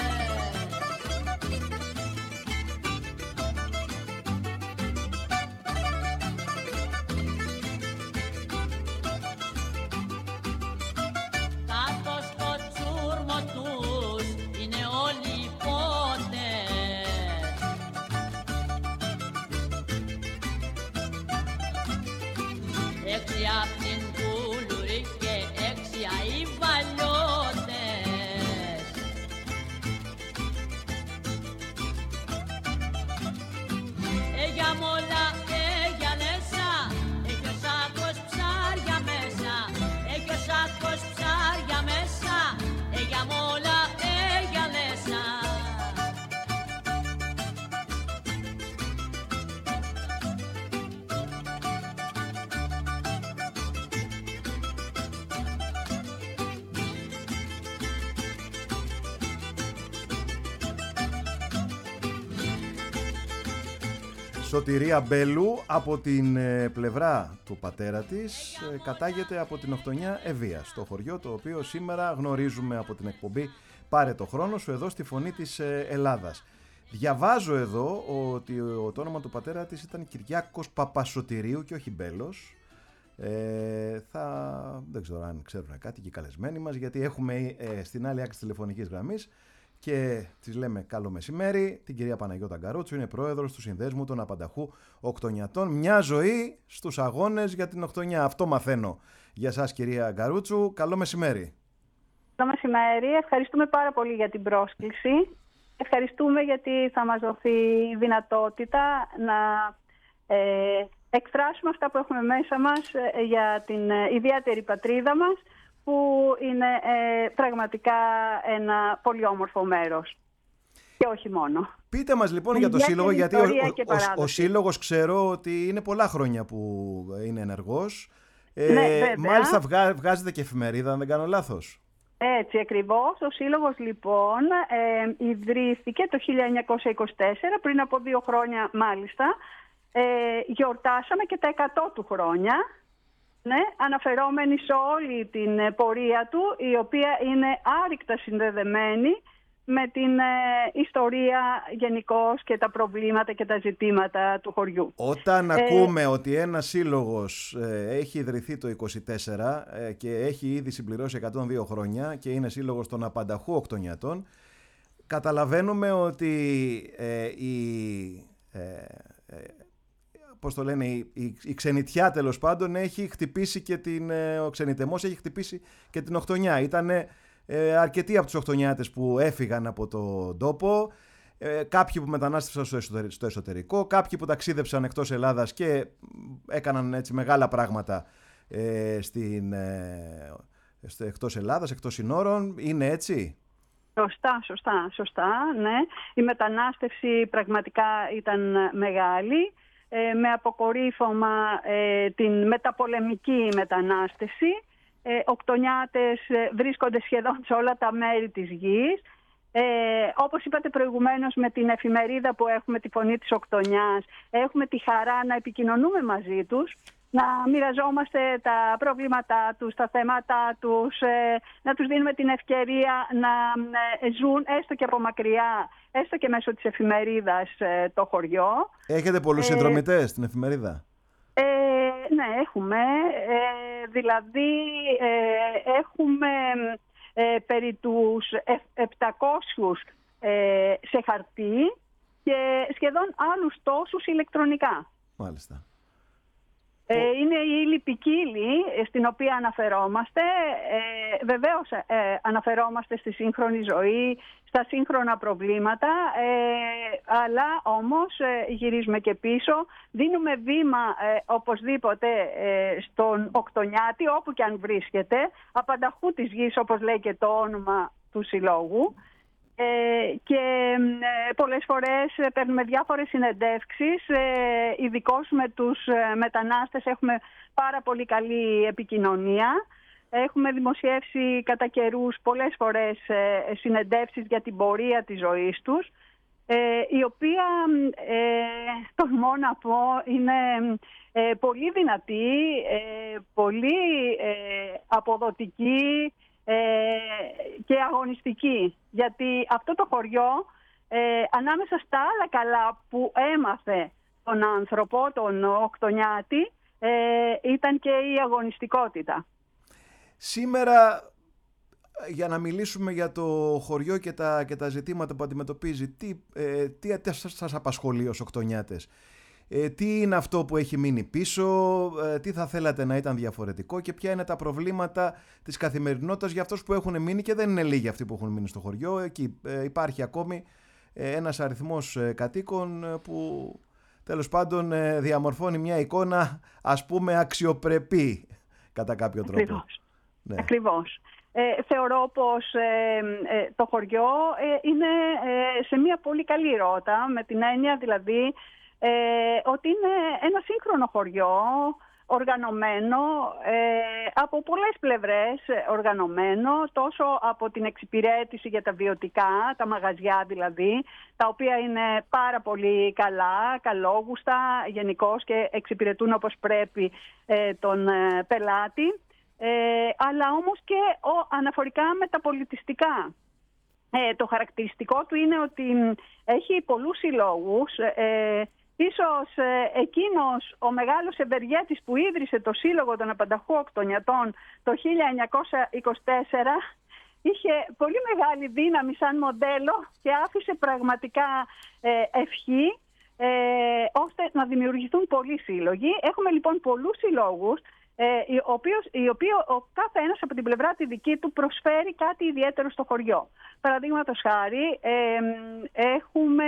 Κάτω στο τσούρμο τους είναι όλοι οι πότες. Έξι απ' την Κούλουρη και έξι οι βαλιώτες. Ε, για μόλα, ε, για λέσα, έχει ο σάκος ψάρια μέσα, έχει ο σάκος ψάρια μέσα, ε, για μόλα, ε, για λέσα. Σωτηρία Μπέλου από την ε, πλευρά του πατέρα της ε, κατάγεται από την Οκτωνιά Ευεία, στο χωριό το οποίο σήμερα γνωρίζουμε από την εκπομπή Πάρε το χρόνο σου εδώ στη Φωνή της ε, Ελλάδας. Διαβάζω εδώ ότι το όνομα του πατέρα της ήταν Κυριάκος Παπασωτηρίου και όχι Μπέλος. Ε, θα, δεν ξέρω αν ξέρουν κάτι και οι καλεσμένοι μας, γιατί έχουμε ε, στην άλλη άκρη της τηλεφωνικής γραμμής και της λέμε καλό μεσημέρι την κυρία Παναγιώτα Γκαρούτσου, είναι πρόεδρος του Συνδέσμου των Απανταχού Οκτωνιατών. Μια ζωή στους αγώνες για την Οκτωνιά. Αυτό μαθαίνω για σας, κυρία Γκαρούτσου. Καλό μεσημέρι. Καλό μεσημέρι. Ευχαριστούμε πάρα πολύ για την πρόσκληση. Ευχαριστούμε γιατί θα μας δοθεί η δυνατότητα να ε, εκφράσουμε αυτά που έχουμε μέσα μας ε, για την ε, ιδιαίτερη πατρίδα μας, που είναι ε, πραγματικά ένα πολύ όμορφο μέρος. Και όχι μόνο. Πείτε μας λοιπόν για το Σύλλογο, γιατί ο, ο, ο, ο Σύλλογος ξέρω ότι είναι πολλά χρόνια που είναι ενεργός. Ε, Ναι, μάλιστα βγά, βγάζετε και εφημερίδα, αν δεν κάνω λάθος. Έτσι ακριβώς. Ο Σύλλογος λοιπόν ε, ιδρύθηκε το χίλια εννιακόσια είκοσι τέσσερα, πριν από δύο χρόνια μάλιστα. Ε, γιορτάσαμε και τα εκατό του χρόνια. Ναι, αναφερόμενοι σε όλη την πορεία του, η οποία είναι άρρηκτα συνδεδεμένη με την ε, ιστορία γενικώς και τα προβλήματα και τα ζητήματα του χωριού. Όταν ε, ακούμε ότι ένας σύλλογος ε, έχει ιδρυθεί το είκοσι τέσσερα ε, και έχει ήδη συμπληρώσει εκατόν δύο χρόνια και είναι σύλλογος των απανταχού οκτωνιατών, καταλαβαίνουμε ότι ε, η, ε, ε, πώς το λένε, η, η, η ξενιτιά τέλος πάντων έχει χτυπήσει και την, ε, ο ξενιτεμός έχει χτυπήσει και την οκτωνιά. Ήτανε ε, αρκετοί από τους οκτωνιάτες που έφυγαν από τον τόπο, ε, κάποιοι που μετανάστευσαν στο, εσωτερικό, στο εσωτερικό, κάποιοι που ταξίδεψαν εκτός Ελλάδας και έκαναν έτσι μεγάλα πράγματα ε, στην, ε, στο, εκτός Ελλάδας, εκτός συνόρων. Είναι έτσι? Σωστά, σωστά, σωστά, ναι. Η μετανάστευση πραγματικά ήταν μεγάλη, ε, με αποκορύφωμα ε, την μεταπολεμική μετανάστευση. Ε, οκτωνιάτες ε, βρίσκονται σχεδόν σε όλα τα μέρη της γης. Ε, όπως είπατε προηγουμένως, με την εφημερίδα που έχουμε, τη Φωνή της Οκτωνιάς, έχουμε τη χαρά να επικοινωνούμε μαζί τους, να μοιραζόμαστε τα προβλήματά τους, τα θέματα τους, ε, να τους δίνουμε την ευκαιρία να ε, ζουν έστω και από μακριά, έστω και μέσω της εφημερίδας ε, το χωριό. Έχετε πολλούς ε, συνδρομητές στην εφημερίδα? Ε, ναι, έχουμε. Ε, δηλαδή, ε, έχουμε ε, περί τους επτακόσιους ε, σε χαρτί και σχεδόν άλλους τόσους ηλεκτρονικά. Μάλιστα. Ε, είναι η ύλη ποικίλη στην οποία αναφερόμαστε. Ε, βεβαίως ε, αναφερόμαστε στη σύγχρονη ζωή, στα σύγχρονα προβλήματα, ε, αλλά όμως ε, γυρίζουμε και πίσω. Δίνουμε βήμα ε, οπωσδήποτε ε, στον οκτωνιάτη, όπου και αν βρίσκεται, απανταχού της γης, όπως λέει και το όνομα του συλλόγου. Ε, και ε, πολλές φορές παίρνουμε διάφορες συνεντεύξεις, ε, ειδικώς με τους ε, μετανάστες έχουμε πάρα πολύ καλή επικοινωνία. Έχουμε δημοσιεύσει κατά καιρούς πολλές φορές ε, συνεντεύσεις για την πορεία της ζωής τους, ε, η οποία, ε, τολμώ να πω, είναι ε, πολύ δυνατή, ε, πολύ ε, αποδοτική και αγωνιστική, γιατί αυτό το χωριό ε, ανάμεσα στα άλλα καλά που έμαθε τον άνθρωπο, τον οκτωνιάτη, ε, ήταν και η αγωνιστικότητα. Σήμερα, για να μιλήσουμε για το χωριό και τα, και τα ζητήματα που αντιμετωπίζει, τι, ε, τι, τι σας απασχολεί ως οκτωνιάτες? Ε, τι είναι αυτό που έχει μείνει πίσω, ε, τι θα θέλατε να ήταν διαφορετικό και ποια είναι τα προβλήματα της καθημερινότητας για αυτούς που έχουν μείνει, και δεν είναι λίγοι αυτοί που έχουν μείνει στο χωριό. Εκεί ε, υπάρχει ακόμη ε, ένας αριθμός ε, κατοίκων ε, που τέλος πάντων ε, διαμορφώνει μια εικόνα, ας πούμε, αξιοπρεπή κατά κάποιο τρόπο. Ακριβώς. Ναι. Ακριβώς. Ε, θεωρώ πως ε, ε, το χωριό ε, είναι ε, σε μια πολύ καλή ρότα, με την έννοια δηλαδή Ε, ότι είναι ένα σύγχρονο χωριό, οργανωμένο, ε, από πολλές πλευρές οργανωμένο, τόσο από την εξυπηρέτηση για τα βιωτικά, τα μαγαζιά δηλαδή, τα οποία είναι πάρα πολύ καλά, καλόγουστα γενικώς και εξυπηρετούν όπως πρέπει ε, τον ε, πελάτη, ε, αλλά όμως και ο, αναφορικά με τα πολιτιστικά. Ε, το χαρακτηριστικό του είναι ότι έχει πολλούς συλλόγους. Ε, Ίσως ε, εκείνος ο μεγάλος ευεργέτης που ίδρυσε το Σύλλογο των Απανταχού Οκτωνιατών το χίλια εννιακόσια είκοσι τέσσερα είχε πολύ μεγάλη δύναμη σαν μοντέλο και άφησε πραγματικά ε, ευχή ε, ώστε να δημιουργηθούν πολλοί σύλλογοι. Έχουμε λοιπόν πολλούς συλλόγους, ε, οι, οποίους, οι οποίοι ο κάθε ένας από την πλευρά τη δική του προσφέρει κάτι ιδιαίτερο στο χωριό. Παραδείγματος χάρη, ε, έχουμε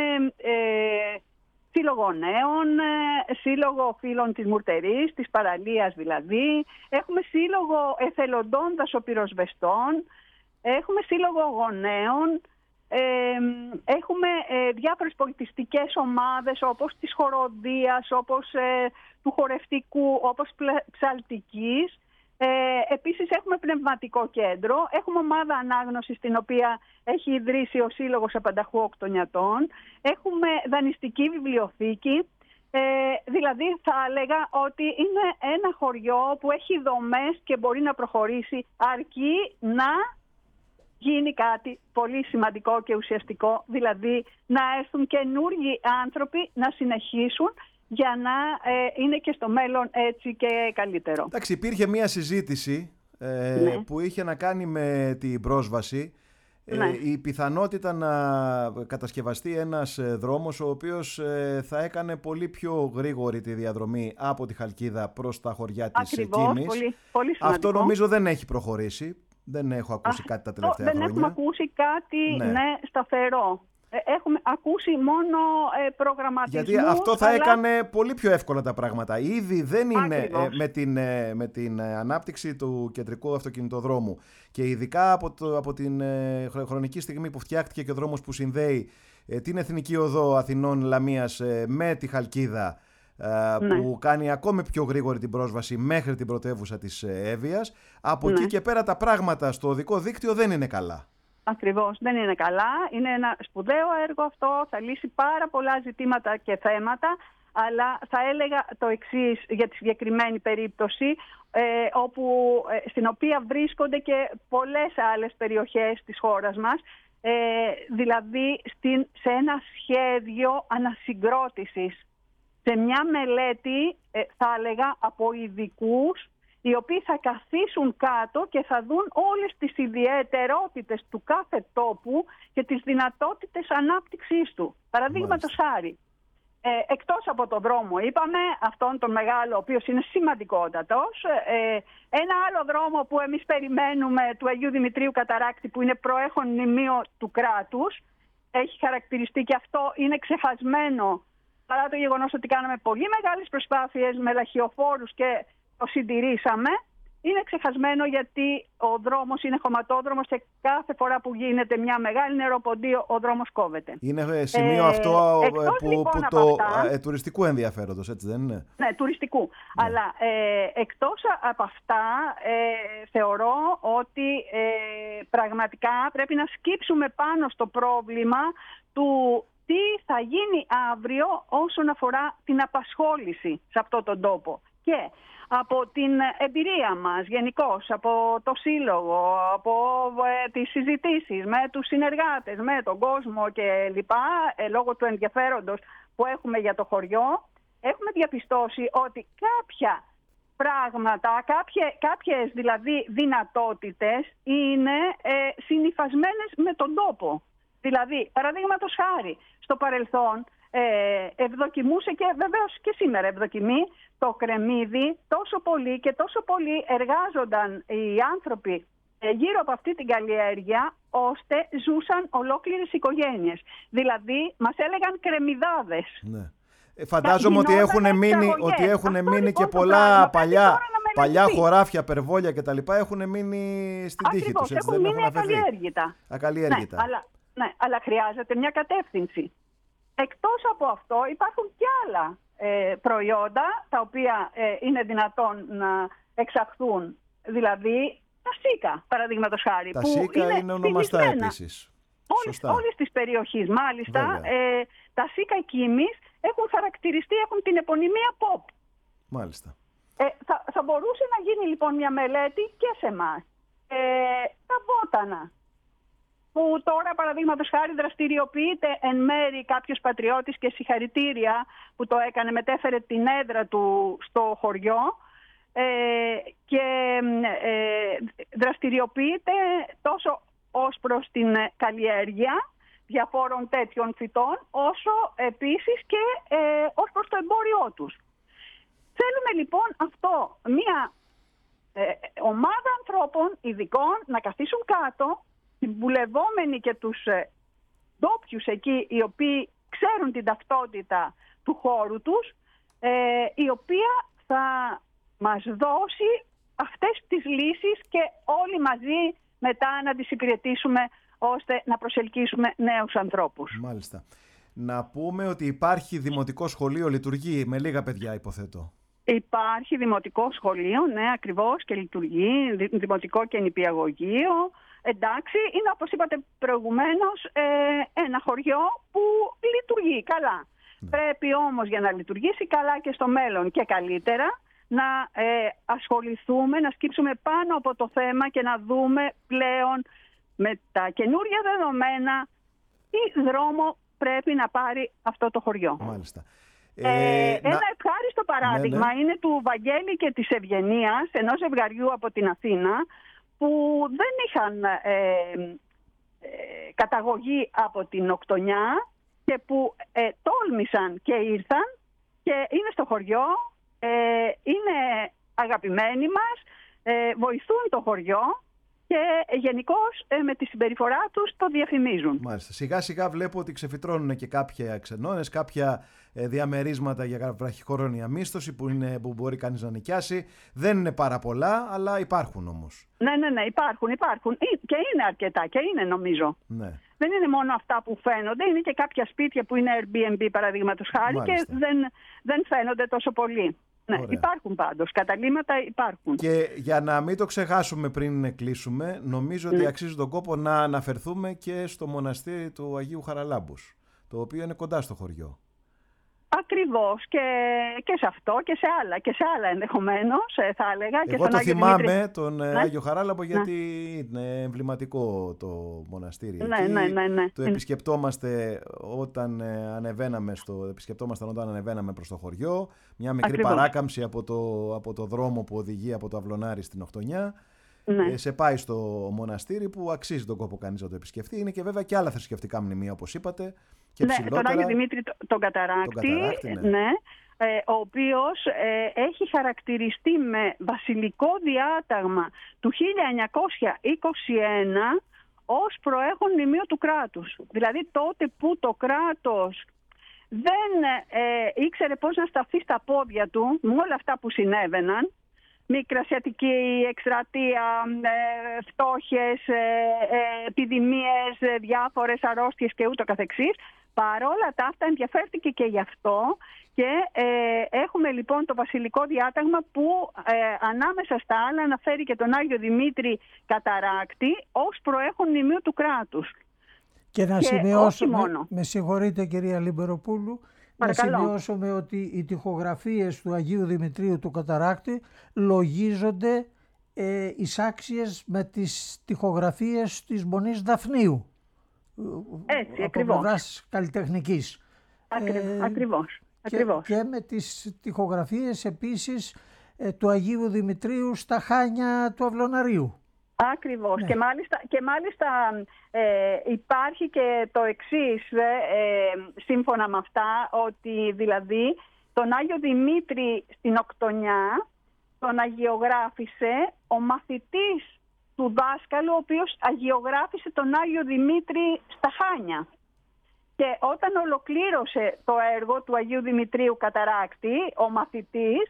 Ε, Σύλλογο νέων, σύλλογο φίλων της Μουρτερής, της παραλίας δηλαδή. Έχουμε σύλλογο εθελοντών δασοπυροσβεστών. Έχουμε σύλλογο γονέων. Ε, έχουμε ε, διάφορες πολιτιστικές ομάδες όπως της χοροδίας, όπως ε, του χορευτικού, όπως ψαλτικής. Ε, επίσης έχουμε πνευματικό κέντρο, έχουμε ομάδα ανάγνωσης την οποία έχει ιδρύσει ο Σύλλογος Απανταχού Οκτωνιατών, έχουμε δανειστική βιβλιοθήκη, ε, δηλαδή θα έλεγα ότι είναι ένα χωριό που έχει δομές και μπορεί να προχωρήσει αρκεί να γίνει κάτι πολύ σημαντικό και ουσιαστικό, δηλαδή να έρθουν καινούργιοι άνθρωποι να συνεχίσουν για να ε, είναι και στο μέλλον έτσι και καλύτερο. Εντάξει, υπήρχε μια συζήτηση ε, ναι. που είχε να κάνει με την πρόσβαση. Ναι. Ε, η πιθανότητα να κατασκευαστεί ένας δρόμος ο οποίος ε, θα έκανε πολύ πιο γρήγορη τη διαδρομή από τη Χαλκίδα προς τα χωριά της Ακριβώς, Κίμης. Πολύ, πολύ Αυτό νομίζω δεν έχει προχωρήσει. Δεν έχω ακούσει Α, κάτι τα τελευταία δεν χρόνια. Δεν έχουμε ακούσει κάτι ναι. Ναι, σταθερό. Έχουμε ακούσει μόνο ε, προγραμματισμούς. Γιατί αυτό θα αλλά... έκανε πολύ πιο εύκολα τα πράγματα. Ήδη δεν είναι ε, με, την, ε, με την ε, ανάπτυξη του κεντρικού αυτοκινητοδρόμου και ειδικά από, το, από την ε, χρονική στιγμή που φτιάχτηκε και ο δρόμος που συνδέει ε, την Εθνική Οδό Αθηνών Λαμίας ε, με τη Χαλκίδα, ε, ναι. που κάνει ακόμη πιο γρήγορη την πρόσβαση μέχρι την πρωτεύουσα της ε, Εύβοιας. Από ναι. εκεί και πέρα τα πράγματα στο οδικό δίκτυο δεν είναι καλά. Ακριβώς, δεν είναι καλά. Είναι ένα σπουδαίο έργο αυτό, θα λύσει πάρα πολλά ζητήματα και θέματα, αλλά θα έλεγα το εξής για τη συγκεκριμένη περίπτωση, ε, όπου, ε, στην οποία βρίσκονται και πολλές άλλες περιοχές της χώρας μας, ε, δηλαδή στην, σε ένα σχέδιο ανασυγκρότησης, σε μια μελέτη, ε, θα έλεγα, από ειδικούς, οι οποίοι θα καθίσουν κάτω και θα δουν όλες τις ιδιαιτερότητες του κάθε τόπου και τις δυνατότητες ανάπτυξής του. Παραδείγματος χάρη, ε, εκτός από το δρόμο, είπαμε, αυτόν τον μεγάλο, ο οποίος είναι σημαντικότατος, ε, ένα άλλο δρόμο που εμείς περιμένουμε του Αγίου Δημητρίου Καταράκτη, που είναι προέχον μνημείο του κράτους, έχει χαρακτηριστεί και αυτό είναι ξεχασμένο, παρά το γεγονός ότι κάναμε πολύ μεγάλες προσπάθειες με λαχιοφόρους και το συντηρήσαμε. Είναι ξεχασμένο γιατί ο δρόμος είναι χωματόδρομος και κάθε φορά που γίνεται μια μεγάλη νεροποντή ο δρόμος κόβεται. Είναι σημείο ε, αυτό που, λοιπόν που το αυτά, ε, τουριστικού ενδιαφέροντος, έτσι δεν είναι? Ναι, τουριστικού. Ναι. Αλλά ε, εκτός από αυτά ε, θεωρώ ότι ε, πραγματικά πρέπει να σκύψουμε πάνω στο πρόβλημα του τι θα γίνει αύριο όσον αφορά την απασχόληση σε αυτόν τον τόπο. Και από την εμπειρία μας γενικώς, από το Σύλλογο, από ε, τις συζητήσεις με τους συνεργάτες, με τον κόσμο και λοιπά, ε, λόγω του ενδιαφέροντος που έχουμε για το χωριό, έχουμε διαπιστώσει ότι κάποια πράγματα, κάποιες, κάποιες δηλαδή δυνατότητες είναι ε, συνυφασμένες με τον τόπο. Δηλαδή, παραδείγματος χάρη, στο παρελθόν ε, ευδοκιμούσε και βεβαίως και σήμερα ευδοκιμεί το κρεμμύδι τόσο πολύ και τόσο πολύ εργάζονταν οι άνθρωποι γύρω από αυτή την καλλιέργεια, ώστε ζούσαν ολόκληρες οικογένειες. Δηλαδή, μας έλεγαν κρεμμυδάδες. Ναι. Ε, φαντάζομαι ότι έχουν μείνει, ότι έχουν μείνει λοιπόν και πολλά παλιά, παλιά χωράφια, περβόλια κτλ. Έχουν μείνει στην Ακριβώς, τύχη τους. Έτσι, έχουν δεν μείνει έχουν ακαλλιέργητα. Ακαλλιέργητα. Ναι, αλλά, ναι, αλλά χρειάζεται μια κατεύθυνση. Εκτός από αυτό υπάρχουν και άλλα ε, προϊόντα τα οποία ε, είναι δυνατόν να εξαχθούν. Δηλαδή τα σίκα, παραδείγματος χάρη. Τα που σίκα είναι, είναι ονομαστά επίσης. Όλης, όλης της περιοχής μάλιστα ε, τα σίκα Κίμης έχουν χαρακτηριστεί, έχουν την επωνυμία pop. Μάλιστα. Ε, θα, θα μπορούσε να γίνει λοιπόν μια μελέτη και σε εμάς. Ε, τα βότανα, που τώρα παραδείγματος χάρη δραστηριοποιείται εν μέρη κάποιος πατριώτης και συγχαρητήρια που το έκανε, μετέφερε την έδρα του στο χωριό ε, και ε, δραστηριοποιείται τόσο ως προς την καλλιέργεια διαφόρων τέτοιων φυτών, όσο επίσης και ε, ως προς το εμπόριό τους. Θέλουμε λοιπόν αυτό, μια ε, ομάδα ανθρώπων ειδικών να καθίσουν κάτω, συμβουλευόμενοι και τους ε, ντόπιους εκεί, οι οποίοι ξέρουν την ταυτότητα του χώρου τους, ε, η οποία θα μας δώσει αυτές τις λύσεις και όλοι μαζί μετά να τις υπηρετήσουμε ώστε να προσελκύσουμε νέους ανθρώπους. Μάλιστα. Να πούμε ότι υπάρχει δημοτικό σχολείο, λειτουργεί με λίγα παιδιά, υποθέτω. Υπάρχει δημοτικό σχολείο, ναι, ακριβώς, και λειτουργεί, δημοτικό και νηπιαγωγείο. Εντάξει, είναι, όπως είπατε προηγουμένως, ε, ένα χωριό που λειτουργεί καλά. Ναι. Πρέπει όμως για να λειτουργήσει καλά και στο μέλλον και καλύτερα, να ε, ασχοληθούμε, να σκύψουμε πάνω από το θέμα και να δούμε πλέον με τα καινούρια δεδομένα τι δρόμο πρέπει να πάρει αυτό το χωριό. Μάλιστα. Ε, Ε, ένα να... ευχάριστο παράδειγμα ναι, ναι. είναι του Βαγγέλη και της Ευγενίας, ενός ζευγαριού από την Αθήνα, που δεν είχαν ε, ε, καταγωγή από την Οκτωνιά και που ε, τόλμησαν και ήρθαν και είναι στο χωριό, ε, είναι αγαπημένοι μας, ε, βοηθούν το χωριό και γενικώς ε, με τη συμπεριφορά τους το διαφημίζουν. Μάλιστα. Σιγά σιγά βλέπω ότι ξεφυτρώνουν και κάποια ξενώνες, κάποια ε, διαμερίσματα για βραχυχρόνια μίσθωση που, είναι, που μπορεί κανείς να νοικιάσει. Δεν είναι πάρα πολλά, αλλά υπάρχουν όμως. Ναι, ναι, ναι, υπάρχουν, υπάρχουν. Και είναι αρκετά και είναι νομίζω. Ναι. Δεν είναι μόνο αυτά που φαίνονται, είναι και κάποια σπίτια που είναι Airbnb παραδείγματος χάρη. Μάλιστα. Και δεν, δεν φαίνονται τόσο πολύ. Ναι, υπάρχουν πάντως. Καταλήμματα υπάρχουν. Και για να μην το ξεχάσουμε πριν κλείσουμε, νομίζω ότι mm. αξίζει τον κόπο να αναφερθούμε και στο μοναστήρι του Αγίου Χαραλάμπους, το οποίο είναι κοντά στο χωριό. Ακριβώς, και, και σε αυτό και σε άλλα, και σε άλλα ενδεχομένως θα έλεγα. Εγώ και το Άγιο θυμάμαι Δημήτρη. τον ναι. Άγιο Χαράλαμπο γιατί ναι. είναι εμβληματικό το μοναστήρι. Ναι, εκεί. ναι, ναι, ναι. Το επισκεπτόμαστε όταν ανεβαίναμε, στο, επισκεπτόμασταν όταν ανεβαίναμε προς το χωριό. Μια μικρή Ακριβώς. παράκαμψη από το, από το δρόμο που οδηγεί από το Αυλωνάρι στην Οκτωνιά. Ναι. Σε πάει στο μοναστήρι που αξίζει τον κόπο κανείς να το επισκεφτεί. Είναι και βέβαια και άλλα θρησκευτικά μνημεία όπως είπατε. Και ναι, τον Άγιο Δημήτρη τον Καταράκτη, τον Καταράκτη ναι. Ναι, ε, ο οποίος ε, έχει χαρακτηριστεί με βασιλικό διάταγμα του χίλια εννιακόσια είκοσι ένα ως προέχον μνημείο του κράτους. Δηλαδή τότε που το κράτος δεν ε, ήξερε πώς να σταθεί στα πόδια του με όλα αυτά που συνέβαιναν, μικρασιατική εκστρατεία, ε, φτώχειες, ε, ε, επιδημίες, ε, διάφορες αρρώστιες και ούτω καθεξής. Παρόλα τα αυτά ενδιαφέρθηκε και γι' αυτό και ε, έχουμε λοιπόν το βασιλικό διάταγμα που ε, ανάμεσα στα άλλα αναφέρει και τον Άγιο Δημήτρη Καταράκτη ως προέχον μνημείο του κράτους. Και να σημειώσουμε, με, με συγχωρείτε κυρία Λιμπεροπούλου, Παρακαλώ. Να σημειώσουμε ότι οι τοιχογραφίες του Αγίου Δημητρίου του Καταράκτη λογίζονται ε, εισάξιες με τις τοιχογραφίες της Μονής Δαφνίου. Έτσι, από ακριβώς. πλευράς καλλιτεχνικής. Ακρι, ε, ακριβώς. Και, ακριβώς. και με τις τοιχογραφίες επίσης ε, του Αγίου Δημητρίου στα Χάνια του Αυλωναρίου. Ακριβώς. Ναι. Και μάλιστα, και μάλιστα ε, υπάρχει και το εξής, ε, σύμφωνα με αυτά, ότι δηλαδή τον Άγιο Δημήτρη στην Οκτωνιά τον αγιογράφησε ο μαθητής του δάσκαλου, ο οποίος αγιογράφησε τον Άγιο Δημήτρη στα Χάνια. Και όταν ολοκλήρωσε το έργο του Αγίου Δημητρίου Καταράκτη, ο μαθητής,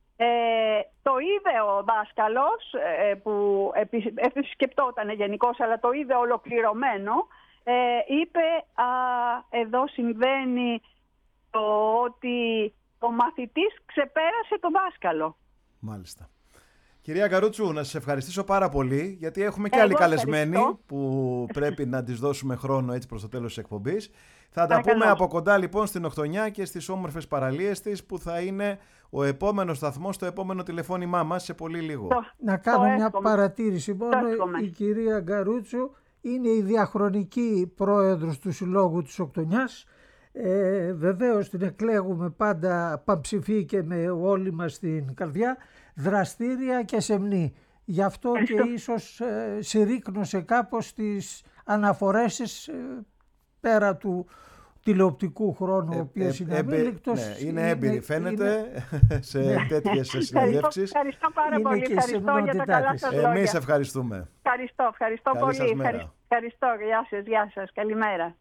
Ε, το είδε ο δάσκαλος ε, που επισκεπτόταν γενικώς, αλλά το είδε ολοκληρωμένο, ε, είπε α, εδώ συμβαίνει το ότι ο μαθητής ξεπέρασε τον δάσκαλο. Μάλιστα. Κυρία Καρούτσου, να σας ευχαριστήσω πάρα πολύ, γιατί έχουμε και Εγώ άλλοι καλεσμένοι ευχαριστώ. που πρέπει να τις δώσουμε χρόνο έτσι προς το τέλος της εκπομπής. Θα τα Παρακαλώ. πούμε από κοντά λοιπόν στην Οκτωνιά και στις όμορφες παραλίες της, που θα είναι ο επόμενος σταθμός, το επόμενο τηλεφώνημά μας σε πολύ λίγο. Το, Να κάνω μια εύχομαι. παρατήρηση μόνο. Η κυρία Γκαρούτσου είναι η διαχρονική πρόεδρος του Συλλόγου της Οκτωνιάς. Ε, βεβαίως την εκλέγουμε πάντα πανψηφί και με όλη μας την καρδιά, δραστήρια και σεμνή. Γι' αυτό και ίσως ε, συρρίκνωσε κάπως τις αναφορές της ε, πέρα του τηλεοπτικού χρόνου, ο οποίος ε, είναι αμήλικτος. Ναι, είναι έμπειρη φαίνεται είναι, σε ναι. τέτοιες συνεντεύξεις. Ευχαριστώ πάρα είναι πολύ. Ευχαριστώ για τα καλά σας λόγια. Εμείς ευχαριστούμε. Ευχαριστώ, ευχαριστώ Καλή πολύ. σας μέρα. Ευχαριστώ, ευχαριστώ. Γεια σας, γεια σας. Καλημέρα.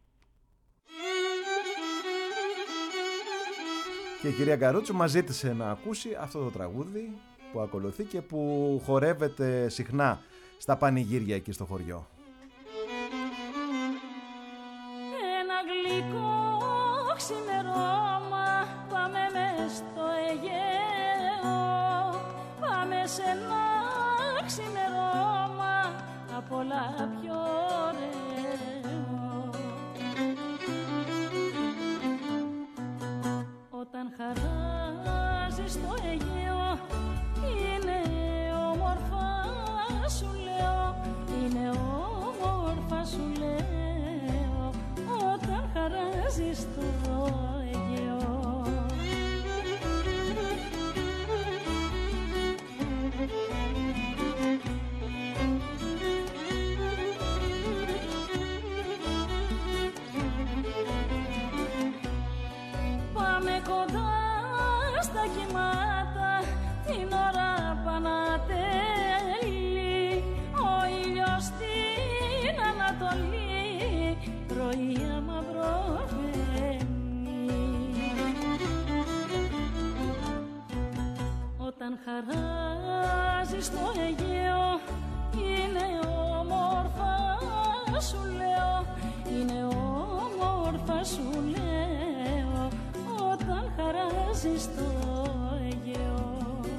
Και η κυρία Γκαρούτσου μας ζήτησε να ακούσει αυτό το τραγούδι που ακολουθεί και που χορεύεται συχνά στα πανηγύρια εκεί στο χωριό. Ένα γλυκό ξημερώμα πάμε μες στο Αιγαίο, πάμε σε ένα ξημερώμα απ' όλα πιο ωραίο. Όταν χαράζει στο Αιγαίο είναι όμορφα, σου λέω, είναι όμορφα κοντά στα κύματα την ώρα πανατέλει, ο ήλιος στην Ανατολή πρωία μαυροβαίνει. Όταν χαράζει στο Αιγαίο είναι όμορφα σου λέω, είναι όμορφα σου λέω, όταν χαράζει στο Αιγαίο.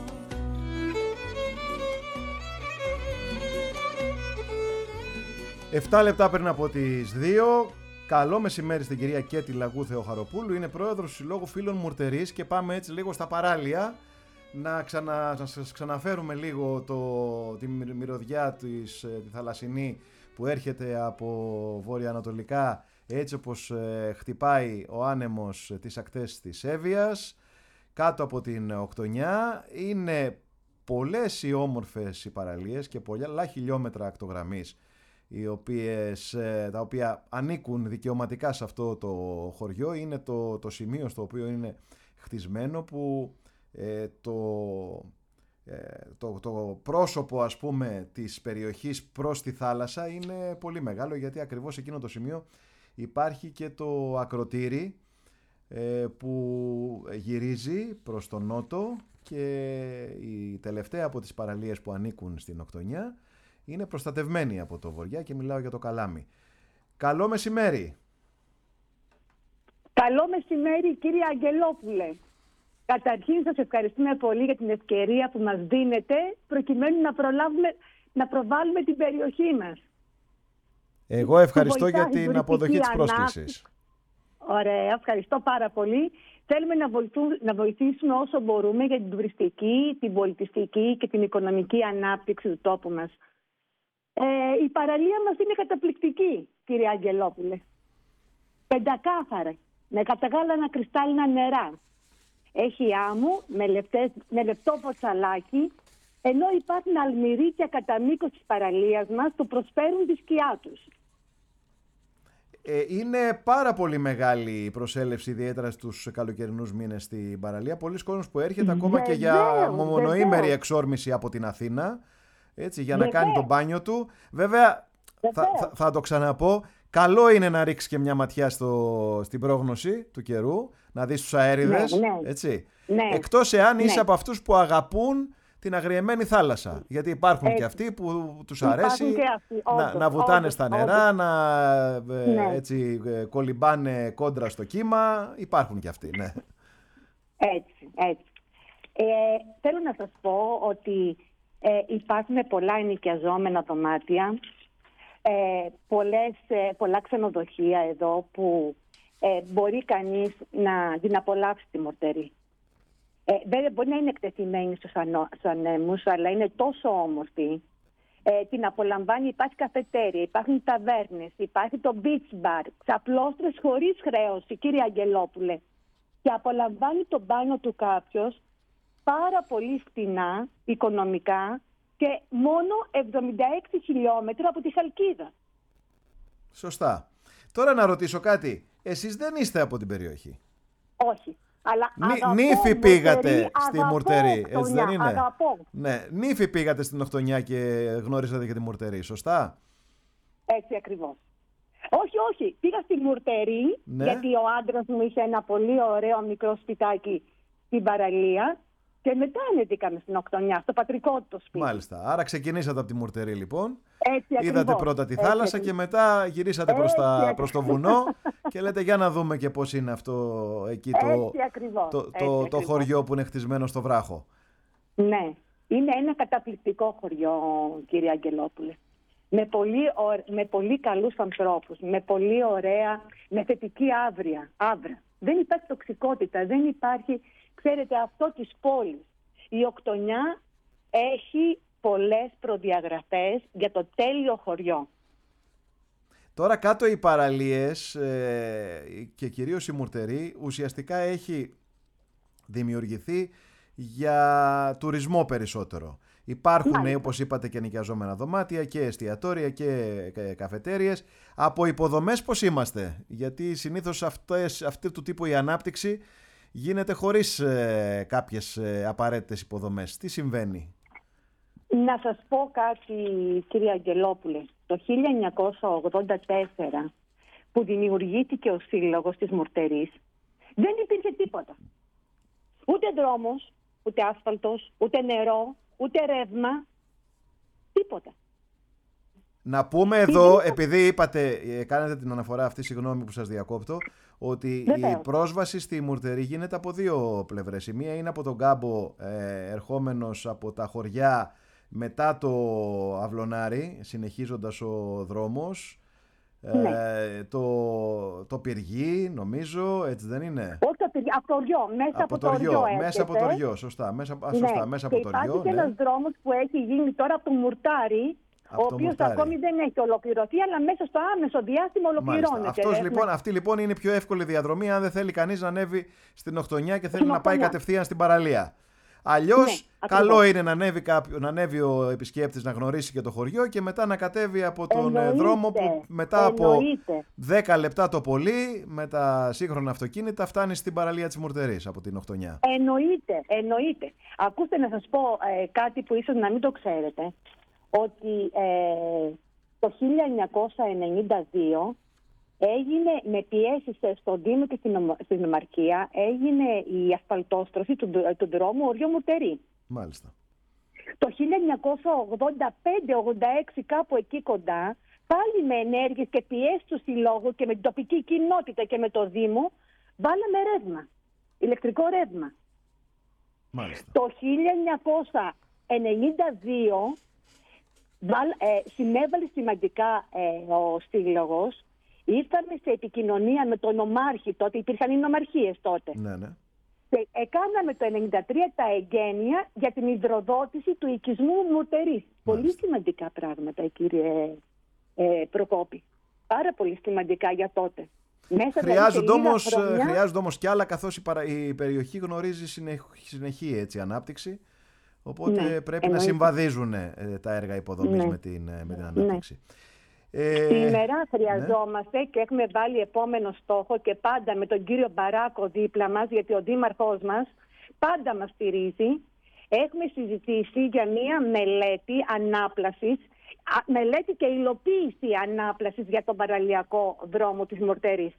Εφτά λεπτά πριν από τις δύο. Καλό μεσημέρι στην κυρία Κέτη Λαγού Θεοχαροπούλου. Είναι πρόεδρος του Συλλόγου Φίλων Μουρτερής και πάμε έτσι λίγο στα παράλια να, ξανα, να σας ξαναφέρουμε λίγο το, τη μυρωδιά της, τη θαλασσινή που έρχεται από βορειοανατολικά, έτσι όπως ε, χτυπάει ο άνεμος τις ακτές της Εύβοιας κάτω από την Οκτωνιά. Είναι πολλές οι όμορφες οι παραλίες και πολλά χιλιόμετρα ακτογραμμής οι οποίες, τα οποία ανήκουν δικαιωματικά σε αυτό το χωριό. Είναι το, το σημείο στο οποίο είναι χτισμένο που ε, το, ε, το, το πρόσωπο, ας πούμε, της περιοχής προς τη θάλασσα είναι πολύ μεγάλο, γιατί ακριβώς εκείνο το σημείο υπάρχει και το ακροτήρι ε, που γυρίζει προς τον νότο, και η τελευταία από τις παραλίες που ανήκουν στην Οκτωνιά είναι προστατευμένη από το βοριά και μιλάω για το Καλάμι. Καλό μεσημέρι. Καλό μεσημέρι, κύριε Αγγελόπουλε. Καταρχήν σας ευχαριστούμε πολύ για την ευκαιρία που μας δίνετε προκειμένου να, προλάβουμε, να προβάλλουμε την περιοχή μας. Εγώ ευχαριστώ για την αποδοχή της πρόσκλησης. Ωραία, ευχαριστώ πάρα πολύ. Θέλουμε να, βοηθού, να βοηθήσουμε όσο μπορούμε για την τουριστική, την πολιτιστική και την οικονομική ανάπτυξη του τόπου μας. Ε, η παραλία μας είναι καταπληκτική, κύριε Αγγελόπουλε. Πεντακάθαρα, με καταγάλανα κρυστάλλινα νερά. Έχει άμμο με, λεπτές, με λεπτό ποτσαλάκι, ενώ υπάρχουν αλμυρίκια κατά μήκος της παραλίας μας που προσφέρουν τη σκιά τους. Ε, είναι πάρα πολύ μεγάλη η προσέλευση, ιδιαίτερα στους καλοκαιρινούς μήνες στην παραλία. Πολλοί κόσμος που έρχεται ακόμα βεβαίως, και για μονοήμερη εξόρμηση από την Αθήνα, έτσι, για βεβαίως, να κάνει το μπάνιο του. Βέβαια, θα, θα, θα το ξαναπώ, καλό είναι να ρίξει και μια ματιά στο, στην πρόγνωση του καιρού, να δεις τους αέριδες, ναι, ναι. Έτσι. Ναι. Εκτός εάν ναι. είσαι από αυτούς που αγαπούν την αγριεμένη θάλασσα. Γιατί υπάρχουν έτσι. Και αυτοί που τους αρέσει αυτοί, να, όντως, να βουτάνε όντως, στα νερά, όντως. να ναι. έτσι, κολυμπάνε κόντρα στο κύμα. Υπάρχουν και αυτοί, ναι. Έτσι, έτσι. Ε, θέλω να σας πω ότι ε, υπάρχουν πολλά ενοικιαζόμενα δωμάτια, ε, πολλές, ε, πολλά ξενοδοχεία εδώ που ε, μπορεί κανείς να την απολαύσει τη Μορτερή. Ε, βέβαια μπορεί να είναι εκτεθειμένη στους, ανώ, στους ανέμους, αλλά είναι τόσο όμορφη. Ε, την απολαμβάνει, υπάρχει καφετέρια, υπάρχουν ταβέρνες, υπάρχει το beach bar, ξαπλώστρες χωρίς χρέωση, κύριε Αγγελόπουλε. Και απολαμβάνει το μπάνιο του κάποιος πάρα πολύ φτηνά, οικονομικά, και μόνο εβδομήντα έξι χιλιόμετρα από τη Χαλκίδα. Σωστά. Τώρα να ρωτήσω κάτι. Εσείς δεν είστε από την περιοχή? Όχι. Αλλά Νι, νύφη πήγατε Μουρτερή, στη Μουρτερή, έτσι δεν είναι? Αγαπώ. Ναι, νύφη πήγατε στην Οκτωνιά και γνώρισατε και τη Μουρτερή, σωστά? Έτσι ακριβώς. Όχι, όχι. Πήγα στη Μουρτερή, ναι. γιατί ο άντρας μου είχε ένα πολύ ωραίο μικρό σπιτάκι στην παραλία, και μετά ανεβήκαμε στην Οκτωνιά, στο πατρικό του το σπίτι. Μάλιστα. Άρα ξεκινήσατε από τη Μουρτερή λοιπόν. Έτσι ακριβώς. Είδατε πρώτα τη θάλασσα έτσι, και μετά γυρίσατε προς, τα, προς το βουνό και λέτε για να δούμε και πώς είναι αυτό εκεί το, το, το, το, το χωριό που είναι χτισμένο στο βράχο. Ναι. Είναι ένα καταπληκτικό χωριό, κύριε Αγγελόπουλε. Με πολύ, με πολύ καλούς ανθρώπους, με πολύ ωραία, με θετική αύριο, άβρα. Δεν υπάρχει τοξικότητα, δεν υπάρχει, ξέρετε, αυτό της πόλης. Η Οκτωνιά έχει πολλές προδιαγραφές για το τέλειο χωριό. Τώρα κάτω οι παραλίες ε, και κυρίως η Μουρτερή ουσιαστικά έχει δημιουργηθεί για τουρισμό περισσότερο. Υπάρχουν, όπως είπατε, και νοικιαζόμενα δωμάτια και εστιατόρια και καφετέριες. Από υποδομές πώς είμαστε? Γιατί συνήθως αυτές, αυτή του τύπου η ανάπτυξη γίνεται χωρίς ε, κάποιες ε, απαραίτητες υποδομές. Τι συμβαίνει? Να σας πω κάτι, κύριε Αγγελόπουλε. Το χίλια εννιακόσια ογδόντα τέσσερα που δημιουργήθηκε ο Σύλλογος της Μουρτερής, δεν υπήρχε τίποτα. Ούτε δρόμος, ούτε άσφαλτος, ούτε νερό, ούτε ρεύμα. Τίποτα. Να πούμε εδώ, επειδή είπατε, κάνετε την αναφορά αυτή, συγγνώμη που σας διακόπτω, ότι Βεβαίως. η πρόσβαση στη Μουρτερή γίνεται από δύο πλευρές. Η μία είναι από τον κάμπο, ε, ερχόμενος από τα χωριά μετά το Αυλωνάρι, συνεχίζοντας ο δρόμος. Ναι. Ε, το, το Πυργί, νομίζω, έτσι δεν είναι? Όχι το Πυργί, από το Ριό, μέσα από, από το Ριό. Μέσα από το Ριό, σωστά. Μέσα, ναι. σωστά, μέσα από και το υπάρχει Ριό. Και ναι. ένας δρόμος που έχει γίνει τώρα από το Μουρτάρι, από ο οποίος ακόμη δεν έχει ολοκληρωθεί, αλλά μέσα στο άμεσο διάστημα ολοκληρώνεται. Αυτός, Έχουμε... λοιπόν, αυτή λοιπόν είναι η πιο εύκολη διαδρομή, αν δεν θέλει κανείς να ανέβει στην Οκτωνιά και θέλει να πάει κατευθείαν στην παραλία. Αλλιώς, ναι, καλό είναι να ανέβει, κάποιο, να ανέβει ο επισκέπτης να γνωρίσει και το χωριό και μετά να κατέβει από τον εννοείται, δρόμο που μετά εννοείται. από δέκα λεπτά το πολύ με τα σύγχρονα αυτοκίνητα φτάνει στην παραλία της Μουρτερής από την Οκτωνιά. Εννοείται, εννοείται. Ακούστε να σας πω ε, κάτι που ίσως να μην το ξέρετε, ότι ε, το χίλια εννιακόσια ενενήντα δύο έγινε με πιέσεις στον Δήμο και στην Νομαρχία, έγινε η ασφαλτόστροφη του, του δρόμου Οριό Μουρτερή. Μάλιστα. Το χίλια εννιακόσια ογδόντα πέντε ογδόντα έξι κάπου εκεί κοντά, πάλι με ενέργειες και πιέσεις του Συλλόγου και με την τοπική κοινότητα και με το Δήμο, βάλαμε ρεύμα, ηλεκτρικό ρεύμα. Μάλιστα. Το χίλια εννιακόσια ενενήντα δύο ε, συνέβαλε σημαντικά ε, ο Σύλλογος. Ήρθαμε σε επικοινωνία με τον νομάρχη, τότε υπήρχαν οι νομαρχίες τότε. Ναι, ναι. Και έκαναμε το ενενήντα τρία τα εγγένεια για την υδροδότηση του οικισμού Μουρτερής. Πολύ σημαντικά πράγματα, κύριε ε, Προκόπη. Πάρα πολύ σημαντικά για τότε. Μέσα χρειάζονται, όμως, χρόνια... χρειάζονται όμως κι άλλα, καθώς η, παρα... η περιοχή γνωρίζει συνεχ... συνεχή έτσι, ανάπτυξη. Οπότε ναι, πρέπει εννοείται. να συμβαδίζουν ε, τα έργα υποδομής ναι. με, την, με την ανάπτυξη. Ναι. Ε, Σήμερα χρειαζόμαστε ναι. και έχουμε βάλει επόμενο στόχο και πάντα με τον κύριο Μπαράκο δίπλα μας, γιατί ο δήμαρχός μας πάντα μας στηρίζει. Έχουμε συζητήσει για μία μελέτη ανάπλασης, μελέτη και υλοποίηση ανάπλασης για τον παραλιακό δρόμο της Μουρτερής.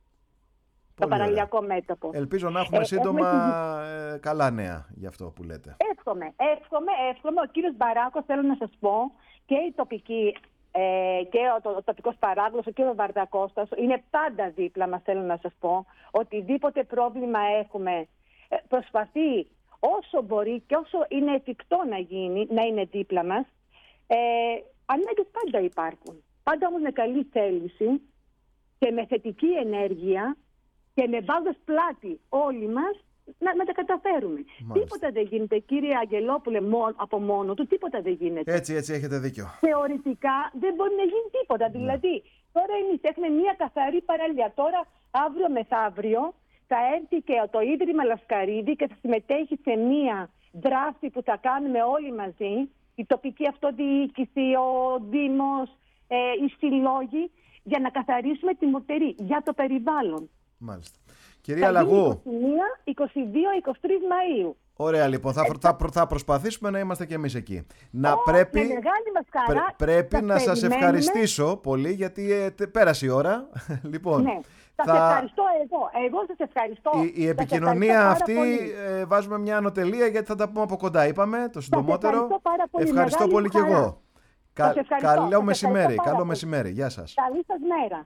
Το παραλιακό ωραία. μέτωπο. Ελπίζω να έχουμε ε, σύντομα έχουμε... καλά νέα για αυτό που λέτε. Εύχομαι, εύχομαι, εύχομαι. Ο κύριος Μπαράκος, θέλω να σας πω, και η τοπική ε, και ο, το, ο τοπικός παράγωγος, ο κύριος Βαρδακώστας, είναι πάντα δίπλα μας, θέλω να σας πω. Οτιδήποτε πρόβλημα έχουμε, προσπαθεί όσο μπορεί και όσο είναι εφικτό να γίνει, να είναι δίπλα μας. Ε, ανάγκες πάντα υπάρχουν. Πάντα όμως με καλή θέληση και με θετική ενέργεια και με βάζοντας πλάτη όλοι μας να, να τα καταφέρουμε. Μάλιστα. Τίποτα δεν γίνεται, κύριε Αγγελόπουλε, μόνο, από μόνο του, τίποτα δεν γίνεται. Έτσι, έτσι, έχετε δίκιο. Θεωρητικά δεν μπορεί να γίνει τίποτα. Ναι. Δηλαδή, τώρα εμείς έχουμε μια καθαρή παραλία. Τώρα, αύριο μεθαύριο, θα έρθει και το Ίδρυμα Λασκαρίδη και θα συμμετέχει σε μια δράση που θα κάνουμε όλοι μαζί. Η τοπική αυτοδιοίκηση, ο Δήμος, ε, οι συλλόγοι, για να καθαρίσουμε τη Μουρτερή για το περιβάλλον. Μάλιστα. Κυρία Λαγού. είκοσι δύο με είκοσι τρεις Μαΐου. Ωραία, λοιπόν. Θα, θα, θα προσπαθήσουμε να είμαστε και εμείς εκεί. Να oh, πρέπει, με μεγάλη μας χαρά, πρέ, πρέπει να σας ευχαριστήσω πολύ, γιατί ε, τε, πέρασε η ώρα. Λοιπόν, ναι. Θα... Σας ευχαριστώ εγώ. Εγώ σας ευχαριστώ. Η, η επικοινωνία αυτή ε, βάζουμε μια ανωτελεία, γιατί θα τα πούμε από κοντά. Είπαμε το συντομότερο. Ευχαριστώ, πάρα πολύ, ευχαριστώ πολύ κι εγώ. Κα, καλό μεσημέρι. Καλό πολύ. μεσημέρι. Γεια σας. Καλή σας μέρα.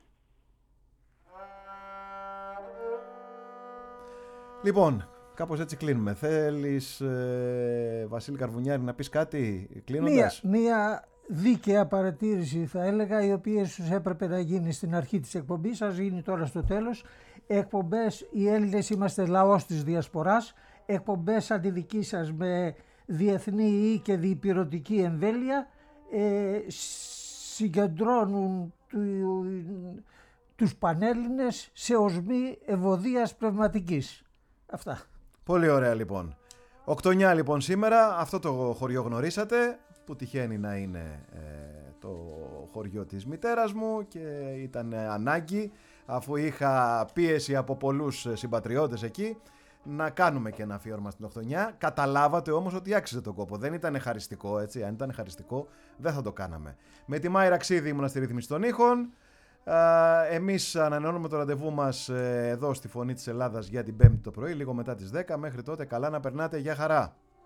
Λοιπόν, κάπως έτσι κλείνουμε. Θέλεις, ε, Βασίλη Καρβουνιάρη, να πεις κάτι κλείνοντας? Μία, μία δίκαια παρατήρηση θα έλεγα, η οποία ίσως έπρεπε να γίνει στην αρχή της εκπομπής, ας γίνει τώρα στο τέλος. Εκπομπές, οι Έλληνες είμαστε λαός της διασποράς, εκπομπές σαν τη δική σας με διεθνή ή και διυπηρωτική εμβέλεια ε, συγκεντρώνουν του, τους Πανέλληνες σε οσμή ευωδίας πνευματικής. Αυτά. Πολύ ωραία, λοιπόν. Οκτωνιά, λοιπόν, σήμερα. Αυτό το χωριό γνωρίσατε, που τυχαίνει να είναι ε, το χωριό της μητέρας μου και ήταν ανάγκη, αφού είχα πίεση από πολλούς συμπατριώτες εκεί, να κάνουμε και ένα αφιέρωμα στην οκτονιά. Καταλάβατε όμως ότι άξιζε τον κόπο. Δεν ήταν χαριστικό, έτσι. Αν ήταν χαριστικό, δεν θα το κάναμε. Με τη Μάη Ραξίδη ήμουνα στη ρύθμιση των ήχων. Εμείς ανανεώνουμε το ραντεβού μας εδώ στη Φωνή της Ελλάδας για την Πέμπτη το πρωί, λίγο μετά τις δέκα. Μέχρι τότε, καλά να περνάτε. Γεια χαρά.